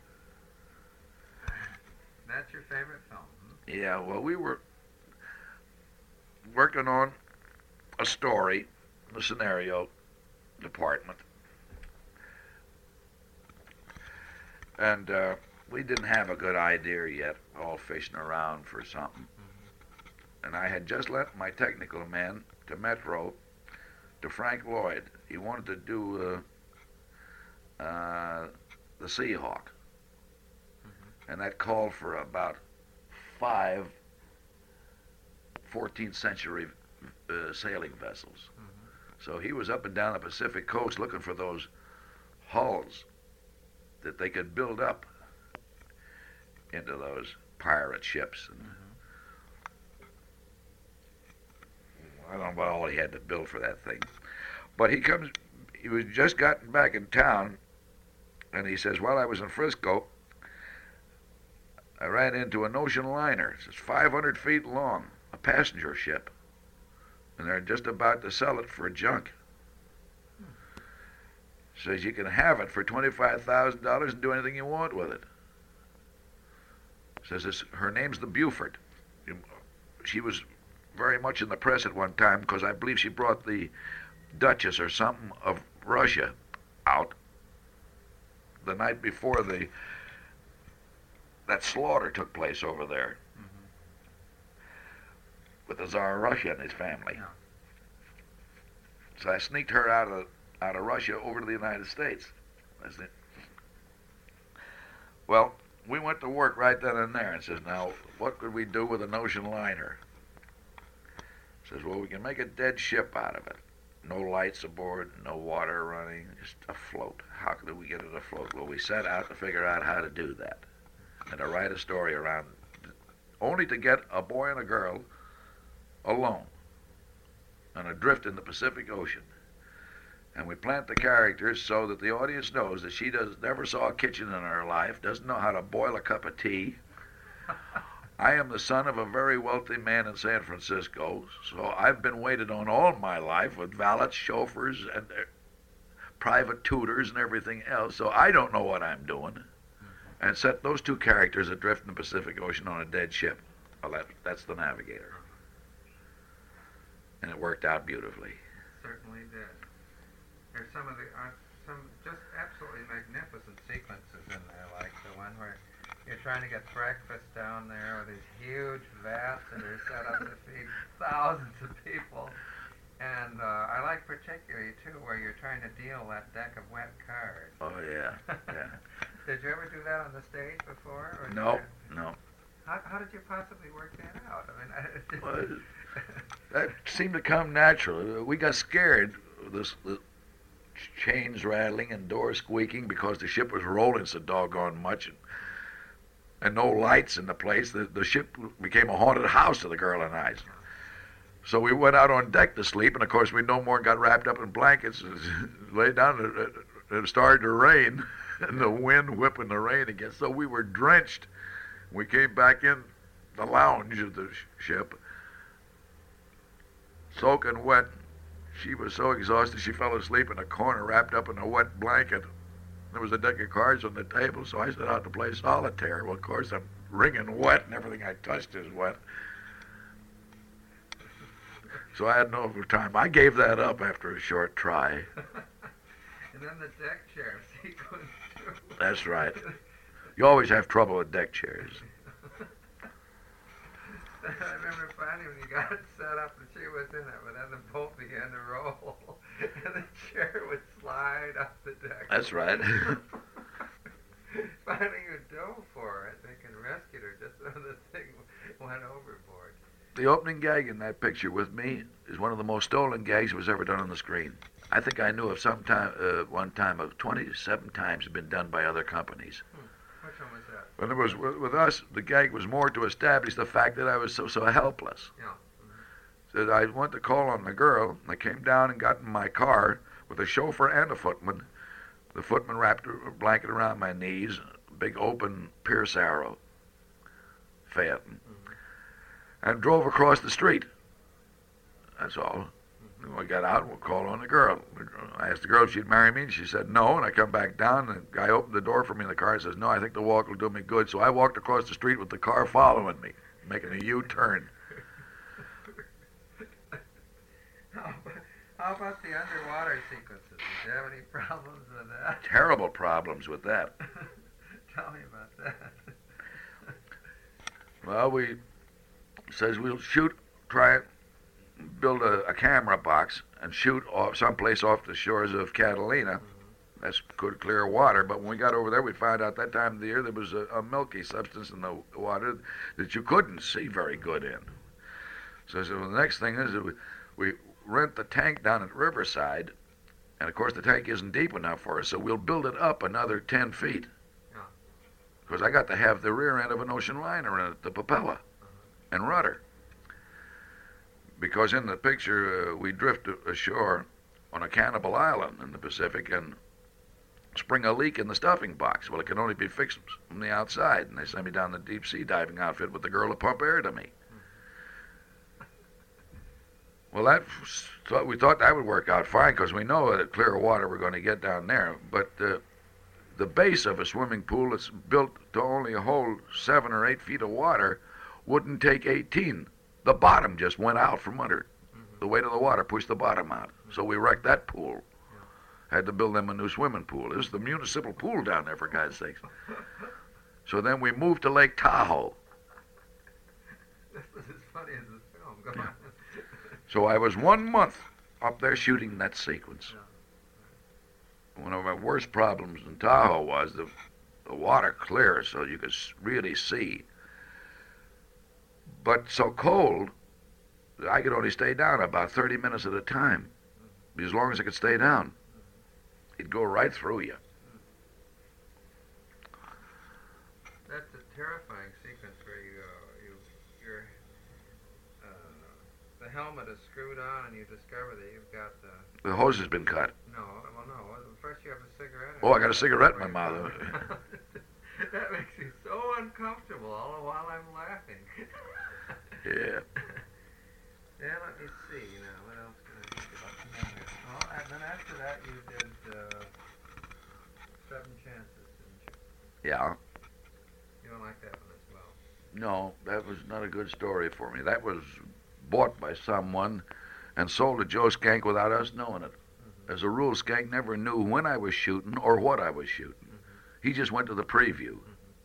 That's your favorite film, Yeah, well, we were working on a story, the scenario department. And we didn't have a good idea yet, all fishing around for something. And I had just lent my technical man to Metro, to Frank Lloyd. He wanted to do the Seahawk. And that called for about 5 14th century sailing vessels. So he was up and down the Pacific coast looking for those hulls that they could build up into those pirate ships. And I don't know about all he had to build for that thing. But he was just gotten back in town, and he says, while I was in Frisco, I ran into an ocean liner. It's 500 feet long, a passenger ship. And they're just about to sell it for junk. Says you can have it for $25,000 and do anything you want with it. Says her name's the Beaufort. She was very much in the press at one time because I believe she brought the Duchess or something of Russia out the night before that slaughter took place over there with the Tsar of Russia and his family. So I sneaked her out of Russia over to the United States. That's it. Well, we went to work right then and there and says, now, what could we do with an ocean liner? Says, well, we can make a dead ship out of it. No lights aboard, no water running, just afloat. How do we get it afloat? Well, we set out to figure out how to do that and to write a story around, only to get a boy and a girl alone and adrift in the Pacific Ocean. And we plant the characters so that the audience knows that she never saw a kitchen in her life, doesn't know how to boil a cup of tea. I am the son of a very wealthy man in San Francisco, so I've been waited on all my life with valets, chauffeurs, and private tutors and everything else, so I don't know what I'm doing. And set those two characters adrift in the Pacific Ocean on a dead ship. Well, that's The Navigator. And it worked out beautifully. Certainly did. There's some just absolutely magnificent sequences in there, like the one where you're trying to get breakfast down there with these huge vats that are set up to feed thousands of people. And I like particularly, too, where you're trying to deal that deck of wet cards. Oh, yeah, yeah. Did you ever do that on the stage before? Or No. How did you possibly work that out? I mean, Well, that seemed to come naturally. We got scared of the chains rattling and doors squeaking because the ship was rolling so doggone much, and no lights in the place. The ship became a haunted house to the girl and I. So we went out on deck to sleep, and of course we no more got wrapped up in blankets and lay down. It started to rain, and the wind whipping the rain again. So we were drenched. We came back in the lounge of the ship, soaking wet. She was so exhausted she fell asleep in a corner wrapped up in a wet blanket. There was a deck of cards on the table, so I set out to play solitaire. Well, of course, I'm wringing wet, and everything I touched is wet. So I had no time. I gave that up after a short try. And then the deck chair sequence, too. That's right. You always have trouble with deck chairs. I remember finally when you got it set up and she was in it, but then the boat began to roll, and the chair would slide up the deck. That's right. Finally you dove for her, I think, and rescued her just so the thing went overboard. The opening gag in that picture with me is one of the most stolen gags that was ever done on the screen. I think I knew of one time of 27 times had been done by other companies. Which one was that? But it was with us, the gag was more to establish the fact that I was so helpless. Yeah. So I went to call on the girl, and I came down and got in my car with a chauffeur and a footman. The footman wrapped a blanket around my knees, a big open Pierce Arrow Phaeton, and drove across the street. That's all. And we got out and we called on the girl. I asked the girl if she'd marry me, and she said no. And I come back down, and the guy opened the door for me in the car and says, no, I think the walk will do me good. So I walked across the street with the car following me, making a U-turn. How about the underwater sequences? Did you have any problems with that? Terrible problems with that. Tell me about that. Well, we says we'll try it, build a camera box and shoot someplace off the shores of Catalina. That's good, clear water. But when we got over there, we found out that time of the year there was a milky substance in the water that you couldn't see very good in. So the next thing is that we rent the tank down at Riverside, and of course the tank isn't deep enough for us, so we'll build it up another 10 feet. Because I got to have the rear end of an ocean liner in it, the propeller and rudder. Because in the picture, we drift ashore on a cannibal island in the Pacific and spring a leak in the stuffing box. Well, it can only be fixed from the outside, and they sent me down the deep sea diving outfit with the girl to pump air to me. Well, we thought that would work out fine because we know that clear water we're going to get down there. But the base of a swimming pool that's built to only hold 7 or 8 feet of water wouldn't take 18. The bottom just went out from under. The weight of the water pushed the bottom out. So we wrecked that pool. Had to build them a new swimming pool. This is the municipal pool down there, for God's sakes. So then we moved to Lake Tahoe. This was as funny as the film. Go on. So I was 1 month up there shooting that sequence. One of my worst problems in Tahoe was the water clear so you could really see. But so cold, I could only stay down about 30 minutes at a time. As long as I could stay down, it'd go right through you. That's a terrifying sequence where the helmet is screwed on and you discover that you've got The hose has been cut. No. First you have a cigarette. Oh, I got a cigarette in my mouth. That makes me so uncomfortable all the while I'm laughing. Yeah. Yeah, let me see. Now, what else can I think about? Well, and then after that you did 7 Chances, didn't you? Yeah. You don't like that one as well? No, that was not a good story for me. That was bought by someone and sold to Joe Skank without us knowing it. As a rule, Skank never knew when I was shooting or what I was shooting. He just went to the preview.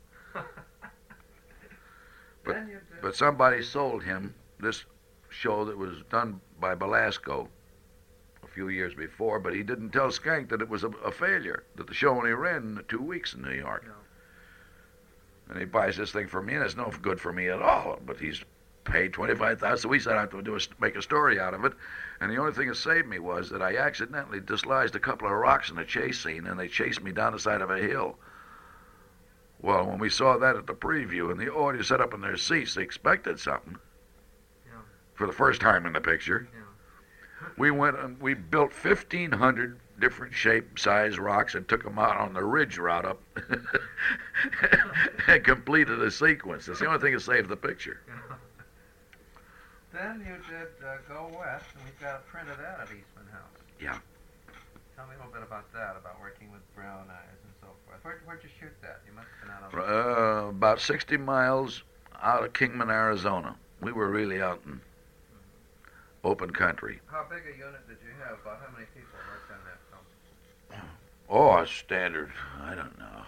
But somebody sold him this show that was done by Belasco a few years before, but he didn't tell Skank that it was a failure, that the show only ran 2 weeks in New York. No. And he buys this thing for me, and it's no good for me at all. But he's paid $25,000, so we set out to make a story out of it. And the only thing that saved me was that I accidentally dislodged a couple of rocks in a chase scene, and they chased me down the side of a hill. Well, when we saw that at the preview, and the audience sat up in their seats, they expected something. Yeah. For the first time in the picture. Yeah. We went and we built 1,500 different shape, size rocks and took them out on the ridge route up and completed a sequence. That's the only thing that saved the picture. Then you did Go West, and we've got a print of that at Eastman House. Yeah. Tell me a little bit about that, about working with brown eyes and so forth. Where'd you shoot that? You must have been out on About 60 miles out of Kingman, Arizona. We were really out in open country. How big a unit did you have? About how many people worked on that film? Oh, a standard, I don't know.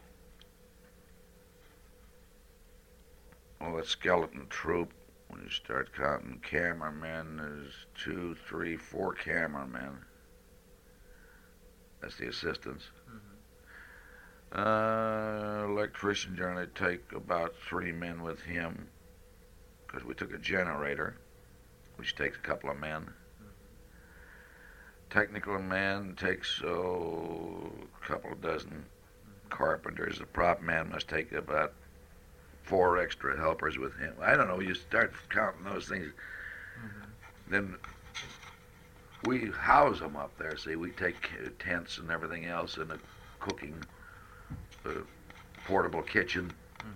Well, a skeleton troop, when you start counting cameramen, there's 2, 3, 4 cameramen. That's the assistants. Electrician generally take about 3 men with him, because we took a generator, which takes a couple of men. Technical man takes a couple of dozen carpenters. The prop man must take about 4 extra helpers with him. I don't know, you start counting those things. Then we house them up there. See, we take tents and everything else and a cooking portable kitchen.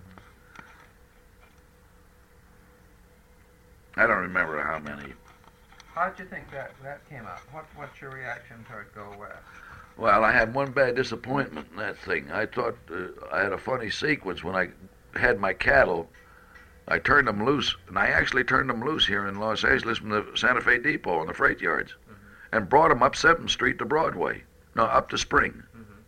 I don't remember how many. How'd you think that came out? What's your reaction toward Go West? Well, I had one bad disappointment in that thing. I thought I had a funny sequence when I had my cattle. I turned them loose, and I actually turned them loose here in Los Angeles from the Santa Fe Depot and the freight yards, and brought them up 7th Street to Broadway. No, up to Spring.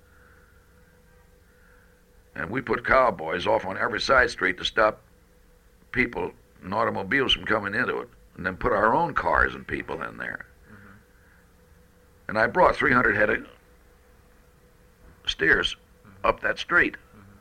And we put cowboys off on every side street to stop people and automobiles from coming into it, and then put our own cars and people in there. And I brought 300 head of steers up that street.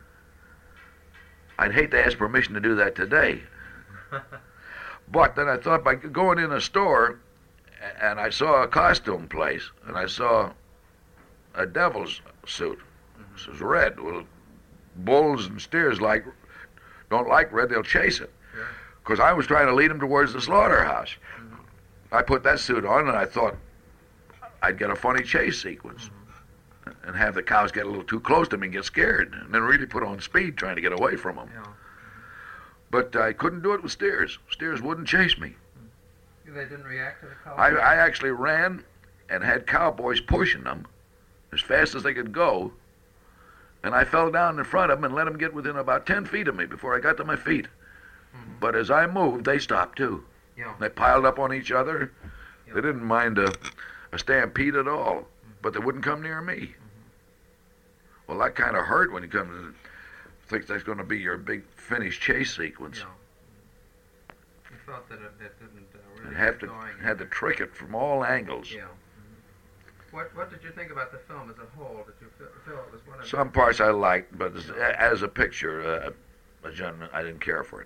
I'd hate to ask permission to do that today. But then I thought, by going in a store, and I saw a costume place, and I saw a devil's suit. This was red. Well, bulls and steers don't like red, they'll chase it. Because I was trying to lead them towards the slaughterhouse. I put that suit on, and I thought I'd get a funny chase sequence. And have the cows get a little too close to me and get scared, and then really put on speed trying to get away from them. But I couldn't do it with steers. Steers wouldn't chase me. They didn't react to the color? I actually ran and had cowboys pushing them as fast as they could go, and I fell down in front of them and let them get within about 10 feet of me before I got to my feet. But as I moved, they stopped too. They piled up on each other. They didn't mind a stampede at all, but they wouldn't come near me. Well, that kind of hurt when you come to think that's going to be your big finished chase sequence. You felt that it didn't really had to trick it from all angles. What did you think about the film as a whole? Did you feel it was one of some parts I liked, but as a picture, I didn't care for it.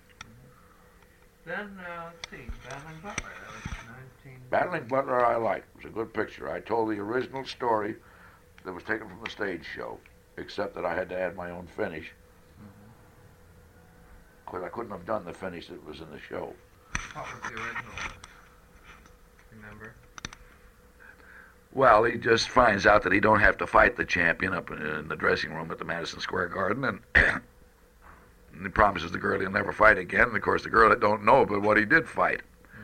Then, let's see, Battling Butler. That was 19... Battling Butler I liked. It was a good picture. I told the original story that was taken from the stage show, except that I had to add my own finish. Because I couldn't have done the finish that was in the show. What was the original? Remember? Well, he just finds out that he don't have to fight the champion up in the dressing room at the Madison Square Garden, and and he promises the girl he'll never fight again. And of course, the girl don't know but what he did fight.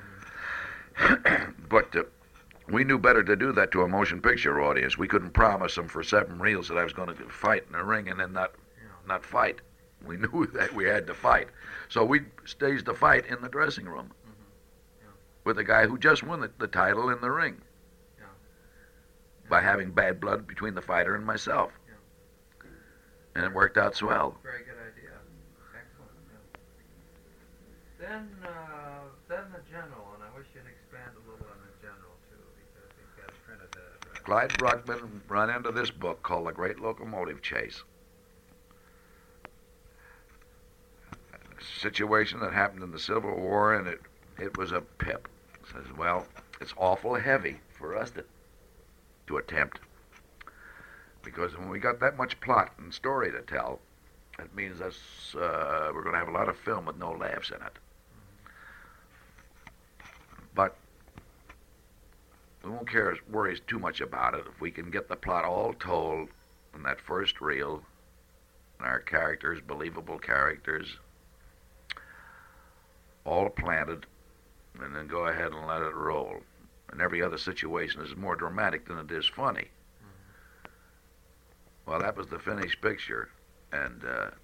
But we knew better to do that to a motion picture audience. We couldn't promise them for 7 reels that I was going to fight in the ring and then not fight. We knew that we had to fight, so we staged the fight in the dressing room with the guy who just won the title in the ring by having bad blood between the fighter and myself, and it worked out swell. Very good idea. Excellent. Then the General, and I wish you'd expand a little on the General too, because we've got a print of that. Right? Clyde Bruckman run into this book called The Great Locomotive Chase. situation that happened in the Civil War, and it was a pip. Says, well, it's awful heavy for us to attempt, because when we got that much plot and story to tell, that means we're going to have a lot of film with no laughs in it. But we won't worry too much about it if we can get the plot all told in that first reel, and our characters, believable characters, all planted, and then go ahead and let it roll. And every other situation is more dramatic than it is funny. Well, that was the finished picture, and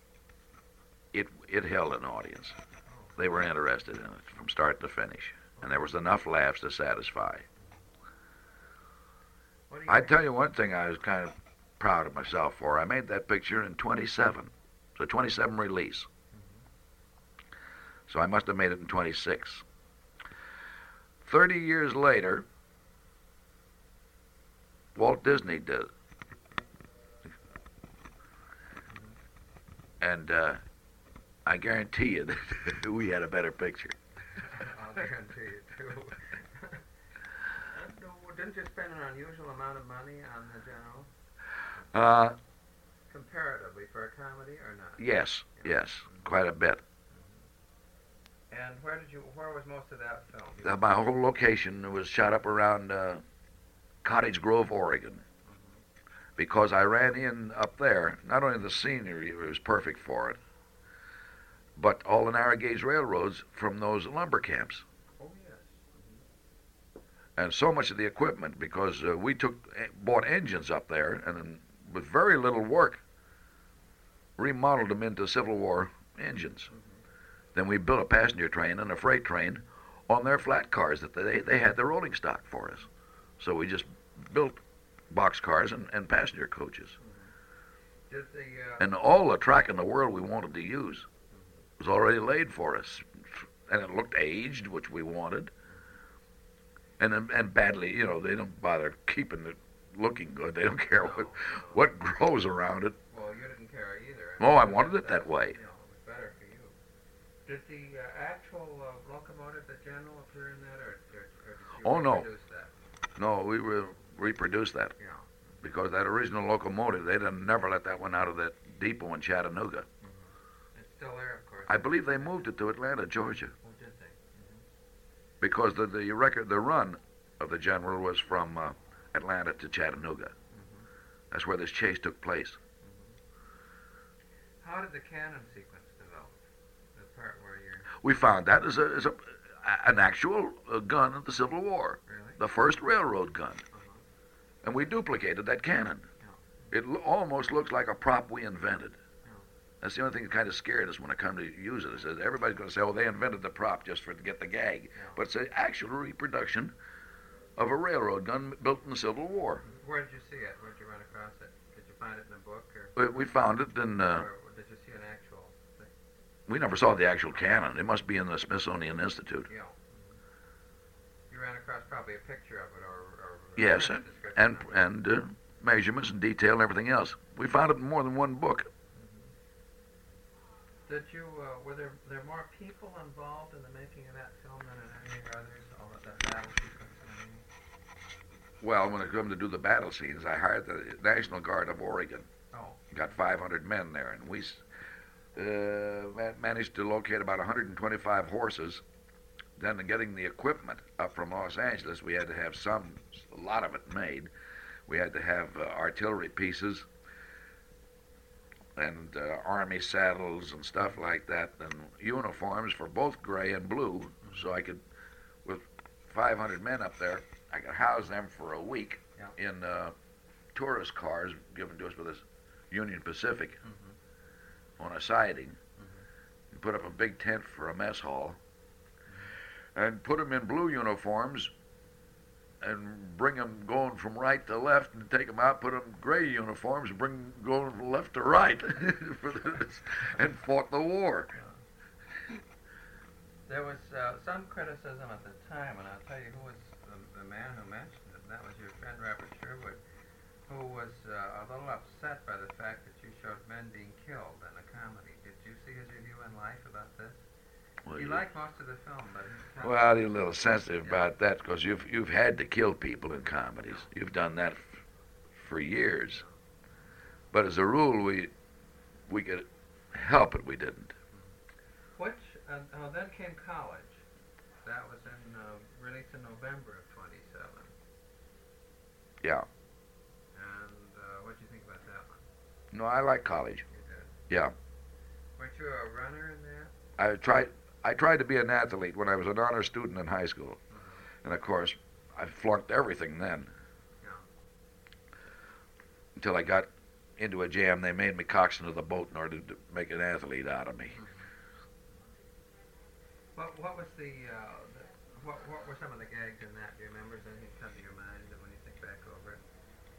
it held an audience. They were interested in it from start to finish, and there was enough laughs to satisfy. I tell you one thing I was kind of proud of myself for. I made that picture in 27. It's a 27 release. So I must have made it in 26. 30 years later, Walt Disney did. And I guarantee you that we had a better picture. I'll guarantee you, too. Didn't you spend an unusual amount of money on the General? Comparatively, for a comedy, or not? Yes, quite a bit. And where was most of that film? My whole location was shot up around Cottage Grove, Oregon. Because I ran in up there, not only the scenery was perfect for it, but all the narrow gauge railroads from those lumber camps. Oh, yes. And so much of the equipment, because we bought engines up there, and then with very little work, remodeled them into Civil War engines. Then we built a passenger train and a freight train on their flat cars that they had the rolling stock for us. So we just built boxcars and passenger coaches. And all the track in the world we wanted to use was already laid for us. And it looked aged, which we wanted. And badly, they don't bother keeping it looking good. They don't care what grows around it. Well, you didn't care either. Oh, I wanted it that way. It was better for you. Did the actual locomotive, the General, appear in that, or did you reproduce that? No, we reproduced that. Yeah. Because that original locomotive, they'd never let that one out of that depot in Chattanooga. It's still there, of course. I believe they moved it to Atlanta, Georgia. Oh, did they? Because the run of the General was from Atlanta to Chattanooga. That's where this chase took place. How did the cannon sequence develop? The part where you're... We found that as an actual gun in the Civil War. Really? The first railroad gun. And we duplicated that cannon. It almost looks like a prop we invented. That's the only thing that kind of scared us when it come to use it. It says everybody's going to say, oh, they invented the prop just to get the gag. But it's an actual reproduction of a railroad gun built in the Civil War. Where did you see it? Where did you run across it? Did you find it in a book? Or We found it in... or did you see an actual thing? We never saw the actual cannon. It must be in the Smithsonian Institute. Yeah. You ran across probably a picture of it, or Yes, a description and of it. measurements and detail and everything else. We found it in more than one book. Did you? Were there more people involved in the making of that film than in any others? All of that battle sequence and everything? Well, when it came to do the battle scenes, I hired the National Guard of Oregon. Oh. Got 500 men there, and we managed to locate about 125 horses. Then getting the equipment up from Los Angeles, we had to have a lot of it made. We had to have artillery pieces and army saddles and stuff like that, and uniforms for both gray and blue, so I could, with 500 men up there, I could house them for a week in tourist cars given to us by this Union Pacific on a siding. And put up a big tent for a mess hall and put them in blue uniforms and bring them going from right to left, and take them out, put them in gray uniforms, and bring them going from left to right, and fought the war. There was some criticism at the time, and I'll tell you who was the man who mentioned it. That was your friend Robert Sherwood, who was a little upset by the fact that you showed men being killed in a comedy. Did you you see his review in Life about this? Well, He liked most of the film, but well, you're a little sensitive about that because you've had to kill people in comedies. You've done that for years. But as a rule, we could help it. We didn't. Then came College. That was released in November of 27. Yeah. And what do you think about that one? No, I like College. You did. Yeah. Weren't you a runner in that? I tried to be an athlete when I was an honor student in high school. And of course, I flunked everything then. Yeah. Until I got into a jam, they made me coxswain of the boat in order to make an athlete out of me. What was what were some of the gags in that? Do you remember? Does anything come to your mind when you think back over it?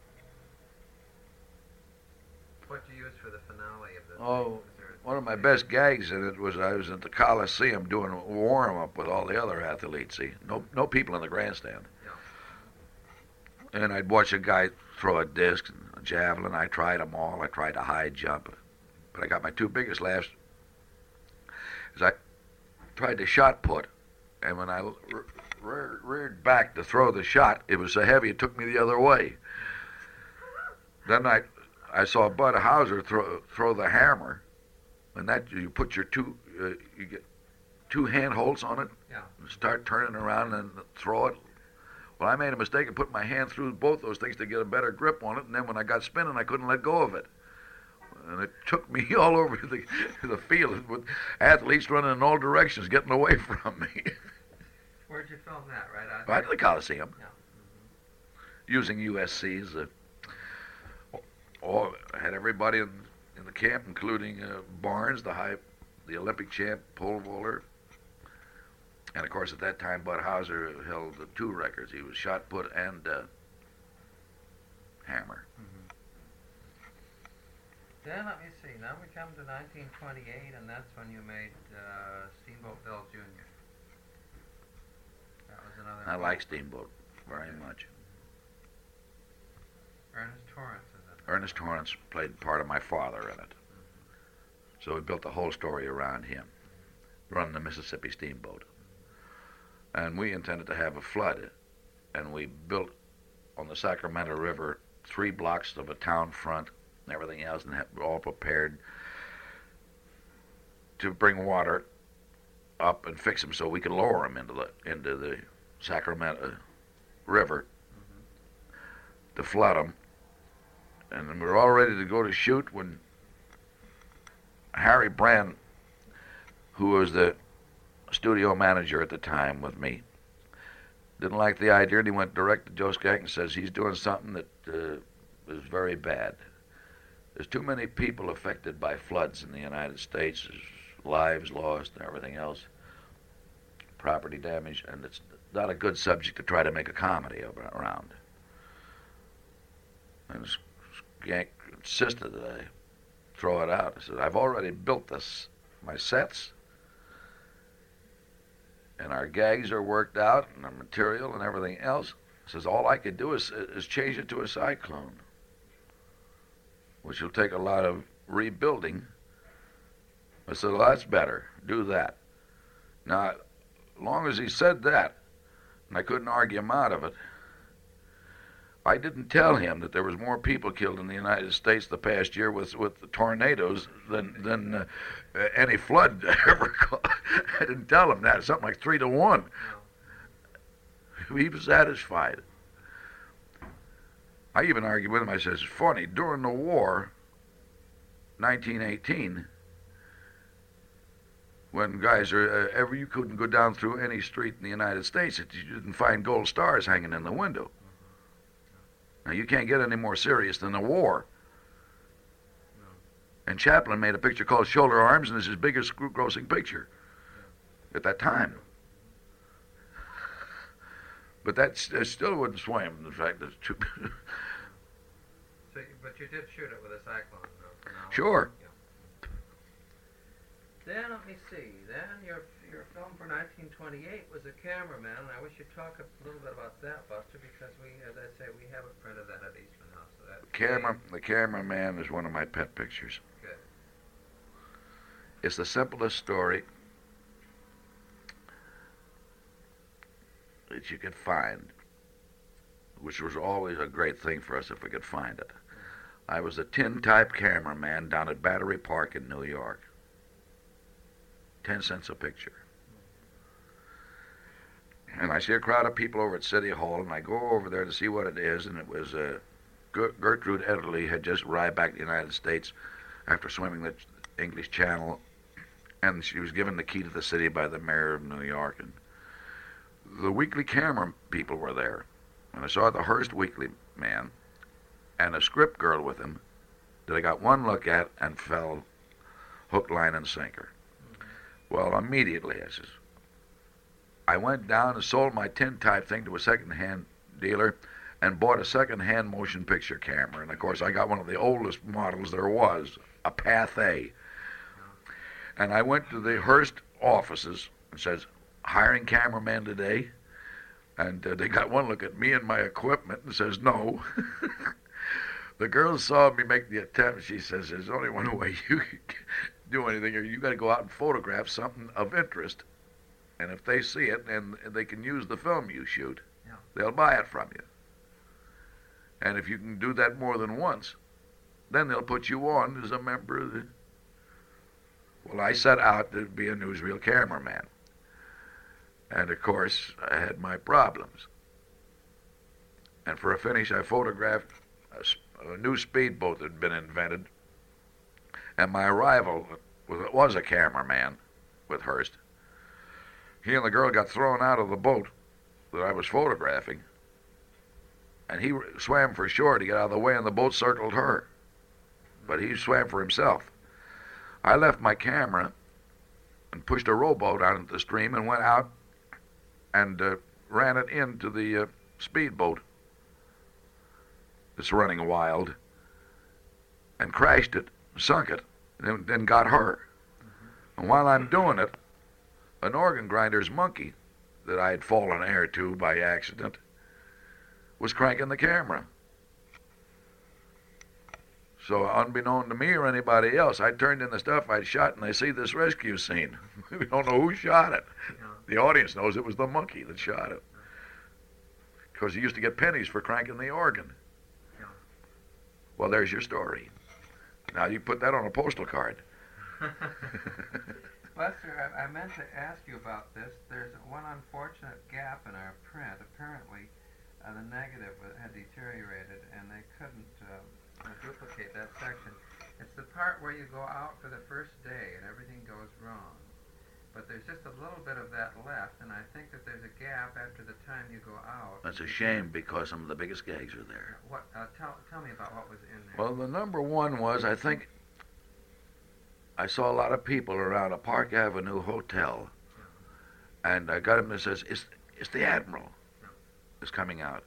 What did you use for the finale of the? One of my best gags in it was I was at the Coliseum doing a warm-up with all the other athletes. See, no people in the grandstand. Yeah. And I'd watch a guy throw a disc, and a javelin. I tried them all. I tried a high jump, but I got my two biggest laughs as I tried to shot put, and when I reared back to throw the shot, it was so heavy it took me the other way. Then I saw Bud Hauser throw the hammer, and that you put your you get two handholds on it, Yeah. and start turning around and throw it. Well, I made a mistake and put my hand through both those things to get a better grip on it, and then when I got spinning, I couldn't let go of it. And it took me all over the field with athletes running in all directions, getting away from me. Where'd you film that? Right out Right at the Coliseum, Yeah. using USC's. Had everybody in the camp, including Barnes, the Olympic champ pole vaulter. And of course, at that time, Bud Hauser held the two records. He was shot put and hammer. Then let me see. Now we come to 1928, and that's when you made Steamboat Bill Jr. That was another. I like Steamboat very much. Ernest Torrance is it? Ernest Torrance played part of my father in it. So we built the whole story around him, running the Mississippi Steamboat. And we intended to have a flood, and we built on the Sacramento River 3 blocks of a town front and everything else, and all prepared to bring water up and fix them so we could lower them into the Sacramento River to flood them. And we were all ready to go to shoot when Harry Brand, who was the studio manager at the time with me, didn't like the idea, and he went direct to Joe Skank and says he's doing something that is very bad. There's too many people affected by floods in the United States. There's lives lost and everything else, property damage, and it's not a good subject to try to make a comedy around. And Skank insisted that I throw it out. I said, I've already built my sets, and our gags are worked out, and our material and everything else. He says, all I could do is change it to a cyclone, which will take a lot of rebuilding. I said, well, that's better. Do that. Now, as long as he said that, and I couldn't argue him out of it, I didn't tell him that there was more people killed in the United States the past year with the tornadoes than any flood ever caused. I didn't tell him that. Something like 3 to 1. He was satisfied. I even argued with him. I said, it's funny, during the war, 1918, when guys you couldn't go down through any street in the United States that you didn't find gold stars hanging in the window. Now, you can't get any more serious than the war. And Chaplin made a picture called Shoulder Arms, and it's his biggest grossing picture at that time. But that still wouldn't sway him, the fact that it's too... But you did shoot it with a cyclone, though. Sure. Yeah. Then, let me see. Then your film for 1928 was A Cameraman, and I wish you'd talk a little bit about that, Buster, because we, as I say, we haven't printed that at Eastman House. So The Cameraman is one of my pet pictures. Good. It's the simplest story that you could find, which was always a great thing for us if we could find it. I was a tintype cameraman down at Battery Park in New York. 10 cents a picture. And I see a crowd of people over at City Hall, and I go over there to see what it is, and it was Gertrude Ederle had just arrived back in the United States after swimming the English Channel, and she was given the key to the city by the mayor of New York, and the Weekly camera people were there, and I saw the Hearst Weekly man and a script girl with him that I got one look at and fell hook, line, and sinker. Well, immediately, I went down and sold my tintype thing to a second-hand dealer and bought a second-hand motion picture camera. And, of course, I got one of the oldest models there was, a Pathé. And I went to the Hearst offices and says, hiring cameraman today? And they got one look at me and my equipment and says, no. The girl saw me make the attempt. She says, there's only one way you can do anything. You got to go out and photograph something of interest. And if they see it and they can use the film you shoot, they'll buy it from you. And if you can do that more than once, then they'll put you on as a member of the... Well, I set out to be a newsreel cameraman. And, of course, I had my problems. And for a finish, I photographed a new speedboat that had been invented. And my rival was a cameraman with Hearst. He and the girl got thrown out of the boat that I was photographing, and he swam for shore to get out of the way, and the boat circled her. But he swam for himself. I left my camera and pushed a rowboat out into the stream and went out and ran it into the speedboat that's running wild and crashed it, sunk it, and then got her. And while I'm doing it, an organ grinder's monkey that I had fallen heir to by accident was cranking the camera. So unbeknown to me or anybody else, I turned in the stuff I'd shot and they see this rescue scene. We don't know who shot it. The audience knows it was the monkey that shot it. Because he used to get pennies for cranking the organ. Well, there's your story. Now you put that on a postal card. Lester, I meant to ask you about this. There's one unfortunate gap in our print. Apparently, the negative had deteriorated, and they couldn't duplicate that section. It's the part where you go out for the first day and everything goes wrong. But there's just a little bit of that left, and I think that there's a gap after the time you go out. That's a shame because some of the biggest gags are there. What? Tell me about what was in there. Well, the number one was, I think, I saw a lot of people around a Park Avenue hotel, and I got him that says, it's the Admiral is coming out.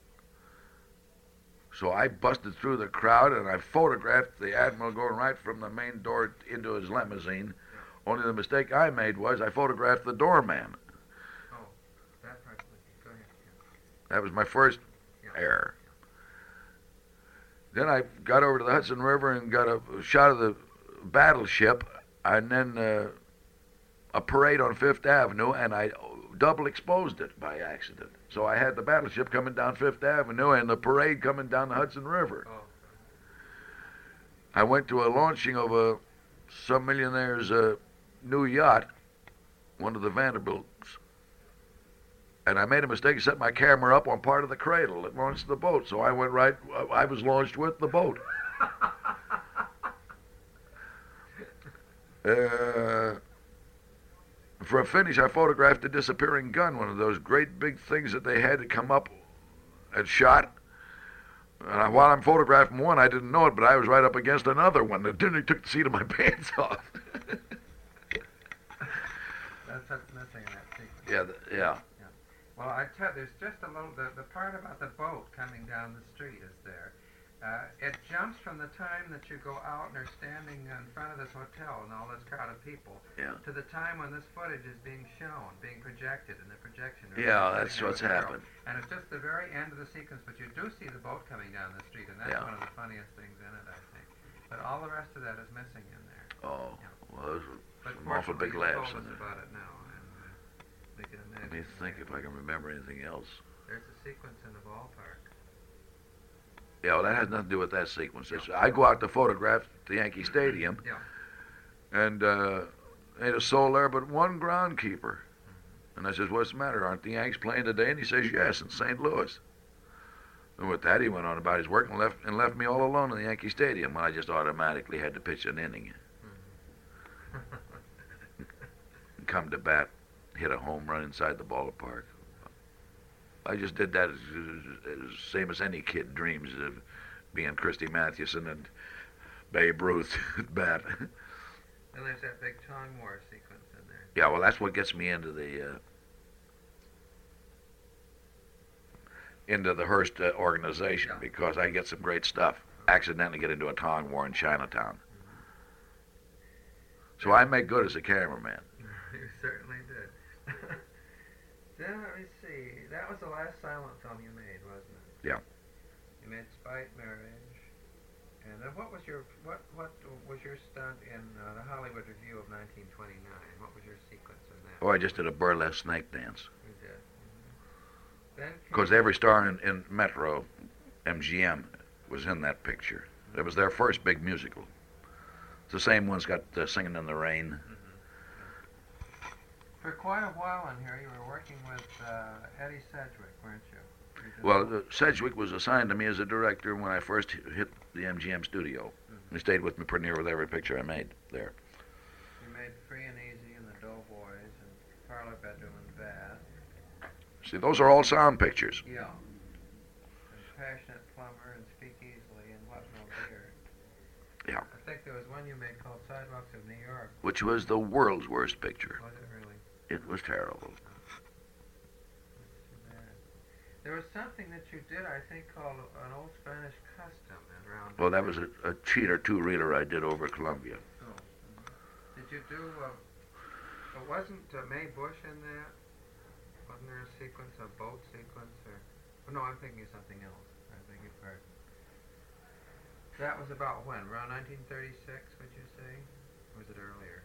So I busted through the crowd, and I photographed the Admiral going right from the main door into his limousine. Only the mistake I made was I photographed the doorman. Oh, that part. Go ahead. That was my first error. Then I got over to the Hudson River and got a shot of the battleship, and then a parade on Fifth Avenue, and I double exposed it by accident. So I had the battleship coming down Fifth Avenue and the parade coming down the Hudson River. Oh. I went to a launching of some millionaire's new yacht, one of the Vanderbilts, and I made a mistake and set my camera up on part of the cradle that launched the boat. So I went right, I was launched with the boat. For a finish, I photographed a disappearing gun, one of those great big things that they had to come up and shot. And while I'm photographing one, I didn't know it, but I was right up against another one that nearly took the seat of my pants off. That's what's missing in that sequence. Yeah. Well, I tell you, there's just a little, the part about the boat coming down the street is there. It jumps from the time that you go out and are standing in front of this hotel and all this crowd of people to the time when this footage is being shown, being projected in the projection room. Yeah, that's what's happened. And it's just the very end of the sequence, but you do see the boat coming down the street, and that's one of the funniest things in it, I think. But all the rest of that is missing in there. Oh, well, those were But some awful big fortunately, you laughs told in us there. about it now, and we can Let imagine. me think if I can remember anything else. There's a sequence in the ballpark. Yeah, well, that has nothing to do with that sequence. I go out to photograph the Yankee Stadium, Yeah. and ain't a soul there but one groundkeeper. And I says, what's the matter? Aren't the Yanks playing today? And he says, yes, in St. Louis. And with that, he went on about his work and left me all alone in the Yankee Stadium when I just automatically had to pitch an inning. And come to bat, hit a home run inside the ballpark. I just did that as same as any kid dreams of being Christy Mathewson and Babe Ruth at bat. And there's that big Tong War sequence in there. Yeah, well, that's what gets me into the Hearst organization, Yeah. because I get some great stuff. Accidentally get into a Tong War in Chinatown. So I make good as a cameraman. You certainly did. Then let me see. That was the last silent film you made, wasn't it? Yeah. You made Spite Marriage. And then what was your stunt in the Hollywood Review of 1929? What was your sequence in that? Oh, I just did a burlesque snake dance. You did. Then Because every star in Metro, MGM, was in that picture. It was their first big musical. It's the same one's got Singing in the Rain. For quite a while in here, you were working with Eddie Sedgwick, weren't you? Well, Sedgwick was assigned to me as a director when I first hit the MGM studio. He stayed with me pretty near with every picture I made there. You made Free and Easy and The Doughboys and Parlor Bedroom and Bath. See, those are all sound pictures. Yeah. And Passionate Plumber and Speak Easily and What No Beard. Yeah. I think there was one you made called Sidewalks of New York. Which was the world's worst picture. Was it really? It was terrible. There was something that you did, I think, called an old Spanish custom around. Well, that was a cheater two-reeler I did over Columbia. Oh. Did you do? Wasn't Mae Bush in that? Wasn't there a sequence, a boat sequence, or? Oh, no, I'm thinking of something else. I beg your pardon. That was about when? Around 1936, would you say? Or was it earlier?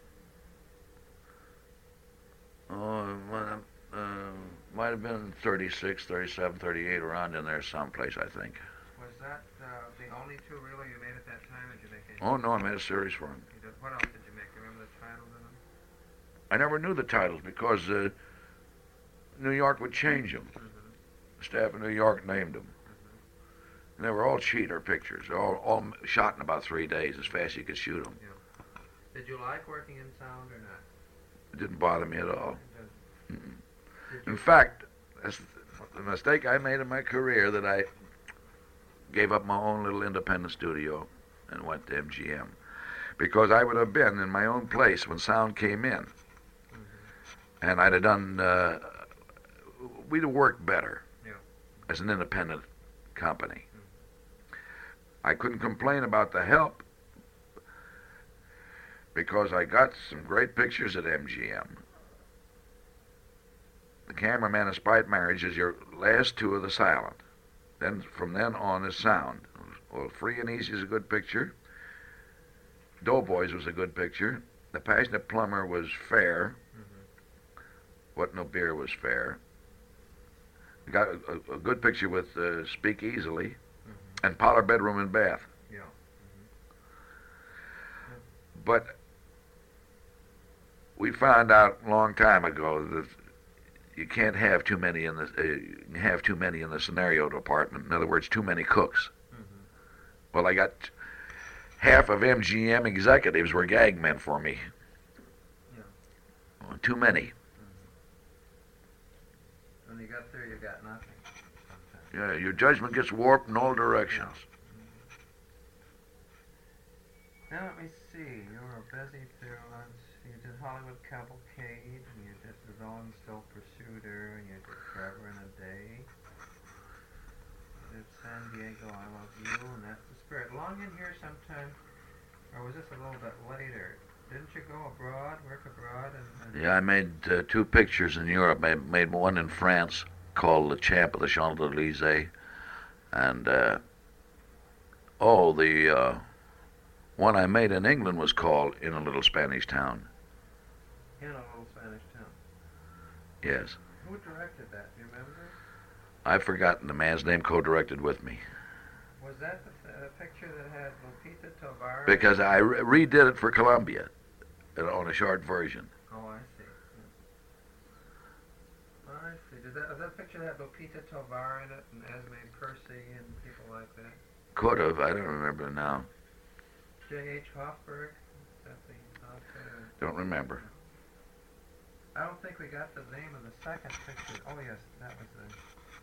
Oh, well, might have been 36, 37, 38, around in there someplace, I think. Was that the only two-reeler you made at that time? Or did you make any? Oh, no, I made a series for him. You did. What else did you make? You remember the titles of them? I never knew the titles because New York would change them. The staff in New York named them. And they were all cheater pictures, all shot in about 3 days, as fast as you could shoot them. Did you like working in sound or not? It didn't bother me at all. Did In fact, that's the mistake I made in my career, that I gave up my own little independent studio and went to MGM. Because I would have been in my own place when sound came in. And I'd have done, we'd have worked better as an independent company. I couldn't complain about the help because I got some great pictures at MGM. The Cameraman of Spite Marriage is your last two of the silent. Then from then on is sound. Well, Free and Easy is a good picture. Doughboys was a good picture. The Passionate Plumber was fair. What No Beer was fair. We got a good picture with Speak Easily and Parlor Bedroom and Bath. Yeah. But we found out a long time ago that you can't have too many in the scenario department. In other words, too many cooks. Well, I got half of MGM executives were gag men for me. Well, too many. When you got there, you got nothing. Yeah, your judgment gets warped in all directions. Now let me see. You were busy through. You did Hollywood Cavalcade, and you did The Villain Still Pursued Her, and you did Forever in a Day. You did San Diego, I Love You, and That's the Spirit. Long in here sometime, or was this a little bit later? Didn't you go abroad, work abroad? And Yeah, I made two pictures in Europe. I made one in France called The Champ of the Champs-Élysées, and One I made in England was called In a Little Spanish Town. In a Little Spanish Town. Yes. Who directed that? Do you remember? I've forgotten the man's name co-directed with me. Was that the picture that had Lupita Tovar? Because I redid it for Columbia on a short version. Oh, I see. Yeah. I see. Was that picture that had Lupita Tovar in it and Esme Percy and people like that? Could have. I don't remember now. J.H. Hoffberg? Is that the author? Don't remember. I don't think we got the name of the second picture. Oh, yes, that was the...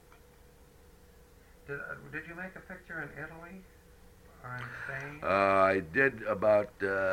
Did you make a picture in Italy or in Spain? I did about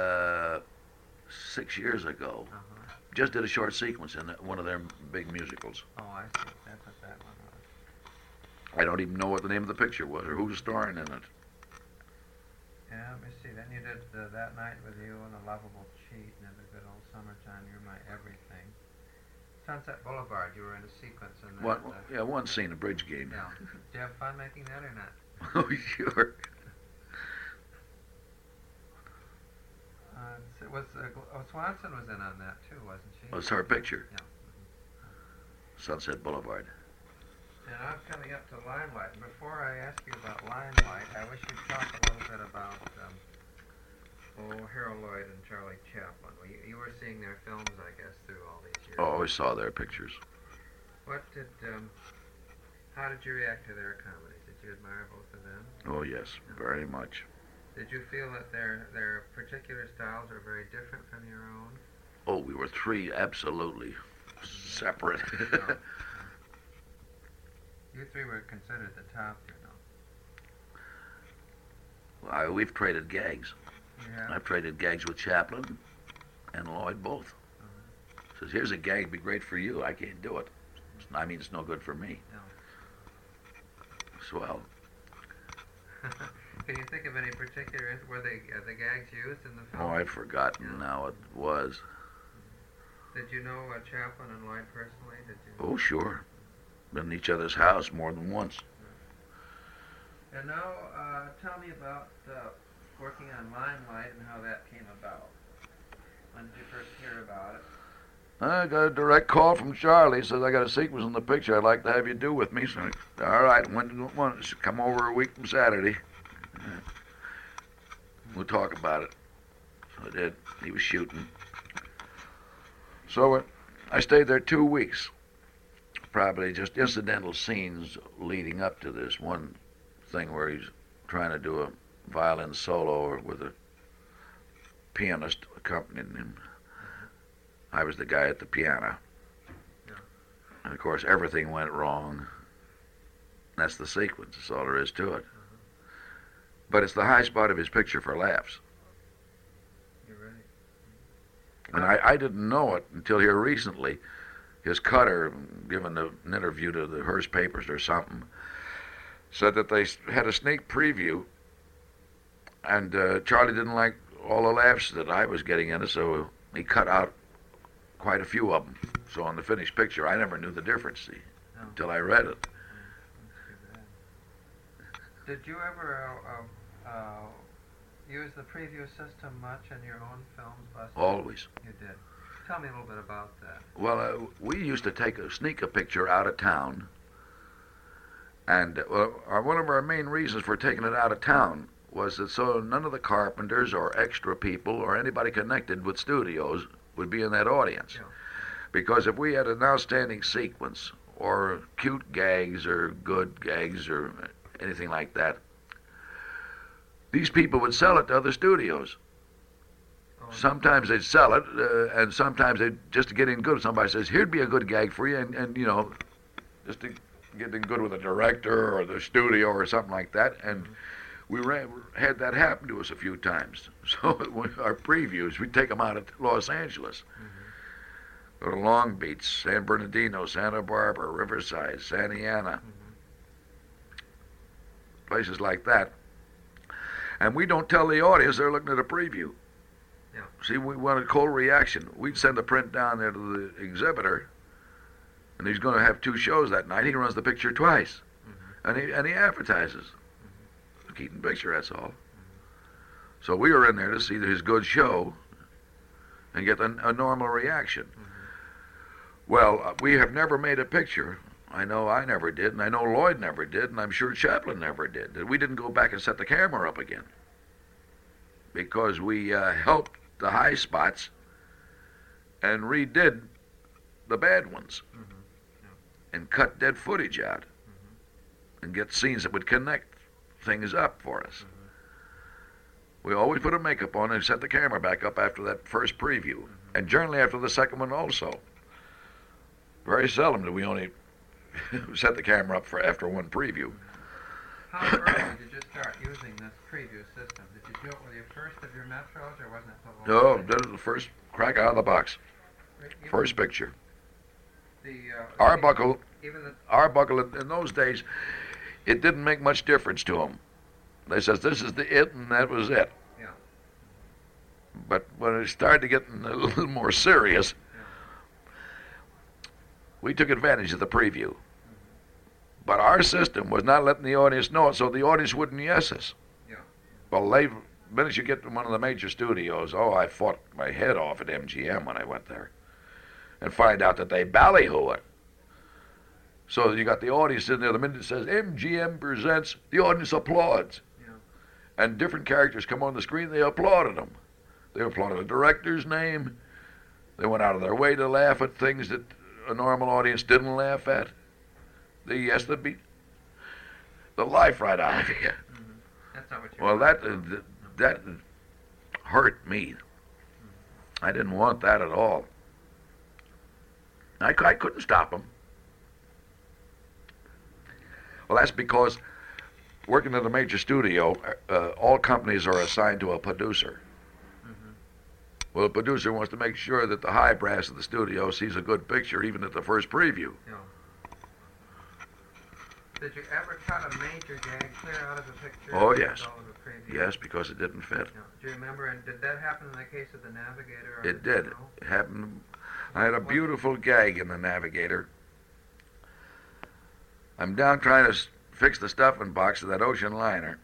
6 years ago. Uh-huh. Just did a short sequence in one of their big musicals. Oh, I see. That's what that one was. I don't even know what the name of the picture was or who's starring in it. Yeah, let me see. Then you did That Night With You and A Lovable Cheat and The Good Old Summertime. You're My Everything. Sunset Boulevard. You were in a sequence in that. One scene, a bridge game. Yeah. Did you have fun making that or not? Oh, sure. Swanson was in on that too, wasn't she? It was her picture. Yeah. Sunset Boulevard. And I'm coming up to Limelight. And before I ask you about Limelight, I wish you'd talk a little bit about Harold Lloyd and Charlie Chaplin. Well, you were seeing their films, I guess, through all these years. Oh, I always saw their pictures. How did you react to their comedies? Did you admire both of them? Oh, yes, very much. Did you feel that their particular styles are very different from your own? Oh, we were three absolutely separate. No. You three were considered the top, you know. We've traded gags. Yeah. I've traded gags with Chaplin and Lloyd both. Says, here's a gag, be great for you. I can't do it. I mean, it's no good for me. No. Swell. Can you think of any particular, were the gags used in the film? Oh, I've forgotten now. It was. Did you know Chaplin and Lloyd personally? Did you? Oh, sure. Been in each other's house more than once. And now, tell me about working on Limelight and how that came about. When did you first hear about it? I got a direct call from Charlie. Says, I got a sequence in the picture I'd like to have you do with me. So, all right, when do you want? Come over a week from Saturday. We'll talk about it. So I did. He was shooting. So I stayed there 2 weeks. Probably just incidental scenes leading up to this one thing where he's trying to do a violin solo with a pianist accompanying him. I was the guy at the piano. Yeah. And of course, everything went wrong. That's the sequence. That's all there is to it. But it's the high spot of his picture for laughs. You're right. And I didn't know it until here recently. His cutter, given an interview to the Hearst papers or something, said that they had a sneak preview, and Charlie didn't like all the laughs that I was getting in it, so he cut out quite a few of them. So on the finished picture, I never knew the difference until I read it. Did you ever use the preview system much in your own films, Buster? Always. You did. Tell me a little bit about that. Well, we used to sneak a picture out of town, and one of our main reasons for taking it out of town was that so none of the carpenters or extra people or anybody connected with studios would be in that audience. Yeah. Because if we had an outstanding sequence or cute gags or good gags or anything like that, these people would sell it to other studios. Oh, Sometimes they'd sell it, and sometimes they'd, just to get in good, somebody says, here'd be a good gag for you, and you know, just to get in good with a director or the studio or something like that. And we had that happen to us a few times. So our previews, we'd take them out of Los Angeles. Go to Long Beach, San Bernardino, Santa Barbara, Riverside, Santa Ana, places like that. And we don't tell the audience they're looking at a preview. Yeah. See, we want a cold reaction. We'd send a print down there to the exhibitor, and he's going to have 2 shows that night. He runs the picture twice, and he advertises. Keaton picture, that's all. So we were in there to see his good show and get a normal reaction. Well, we have never made a picture. I know I never did, and I know Lloyd never did, and I'm sure Chaplin never did. We didn't go back and set the camera up again because we helped the high spots and redid the bad ones and cut dead footage out and get scenes that would connect things up for us. We always put a makeup on and set the camera back up after that first preview, and generally after the second one also. Very seldom do we only set the camera up for after one preview. How early did you start using this preview system? Did you do it with your first of your Metros, or wasn't it the No, did it the first crack out of the box. First picture. Arbuckle in those days, it didn't make much difference to them. They says this is it, and that was it. Yeah. But when it started to get a little more serious, we took advantage of the preview. But our system was not letting the audience know it, so the audience wouldn't yes us. Yeah. Well, the minute you get to one of the major studios, I fought my head off at MGM when I went there, and find out that they ballyhoo it. So you got the audience in there. The minute it says MGM presents, the audience applauds. Yeah. And different characters come on the screen, they applauded them. They applauded the director's name. They went out of their way to laugh at things that a normal audience didn't laugh at. They beat the life right out of you. That's not what you Well, that hurt me. I didn't want that at all. I couldn't stop them. Well, that's because working at a major studio, all companies are assigned to a producer. Well, the producer wants to make sure that the high brass of the studio sees a good picture even at the first preview. Yeah. Did you ever cut a major gag clear out of a picture? Oh, yes. All of the preview? Yes, because it didn't fit. Yeah. Do you remember, and did that happen in the case of the Navigator? It did. It happened. I had a beautiful gag in the Navigator. I'm down trying to fix the stuffing box of that ocean liner.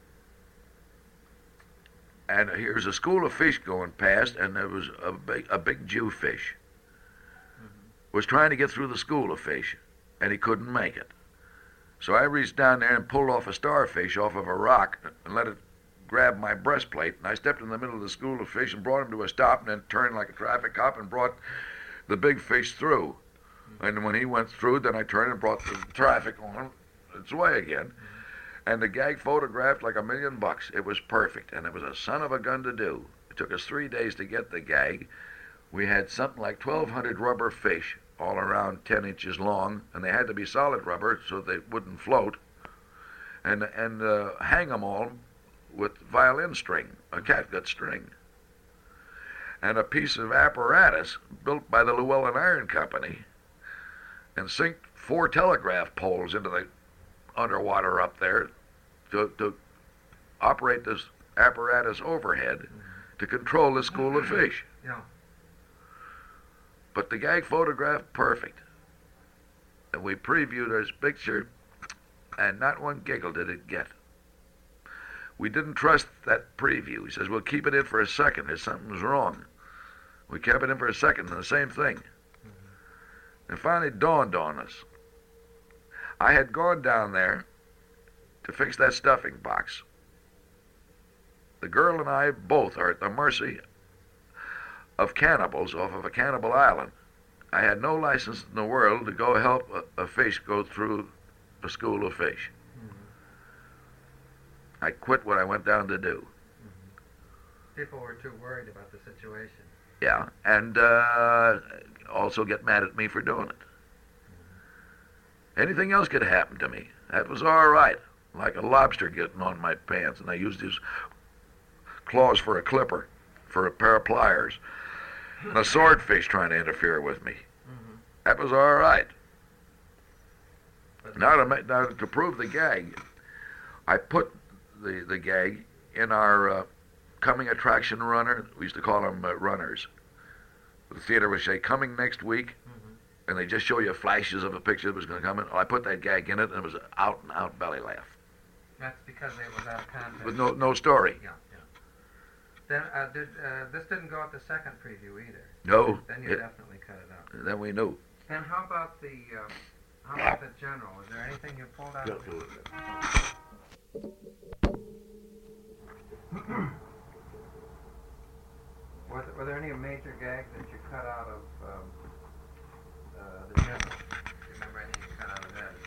And here's a school of fish going past, and there was a big Jewfish. Was trying to get through the school of fish, and he couldn't make it. So I reached down there and pulled off a starfish off of a rock and let it grab my breastplate. And I stepped in the middle of the school of fish and brought him to a stop, and then turned like a traffic cop and brought the big fish through. And when he went through, then I turned and brought the traffic on its way again. And the gag photographed like $1 million. It was perfect, and it was a son of a gun to do. It took us 3 days to get the gag. We had something like 1,200 rubber fish, all around 10 inches long, and they had to be solid rubber so they wouldn't float, and hang them all with violin string, a catgut string, and a piece of apparatus built by the Llewellyn Iron Company, and sink 4 telegraph poles into the underwater up there to operate this apparatus overhead to control the school of fish. Yeah. But the gag photographed perfect. And we previewed his picture, and not one giggle did it get. We didn't trust that preview. He says, we'll keep it in for a second if something's wrong. We kept it in for a second, and the same thing. And finally it dawned on us. I had gone down there to fix that stuffing box. The girl and I both are at the mercy of cannibals off of a cannibal island. I had no license in the world to go help a fish go through a school of fish. I quit what I went down to do. People were too worried about the situation. Yeah, and also get mad at me for doing it. Anything else could happen to me. That was all right, like a lobster getting on my pants, and I used his claws for a clipper, for a pair of pliers, and a swordfish trying to interfere with me. That was all right. Now to prove the gag, I put the gag in our coming attraction runner. We used to call them runners. The theater would say, coming next week, and they just show you flashes of a picture that was going to come in. Well, I put that gag in it, and it was an out-and-out belly laugh. That's because it was out of context. With no story. Yeah. Then this didn't go at the second preview either. No. Then you definitely cut it out. Then we knew. And how about the general? Is there anything you pulled out? Were there any major gags that you cut out of the general? Do you remember anything you cut out of that?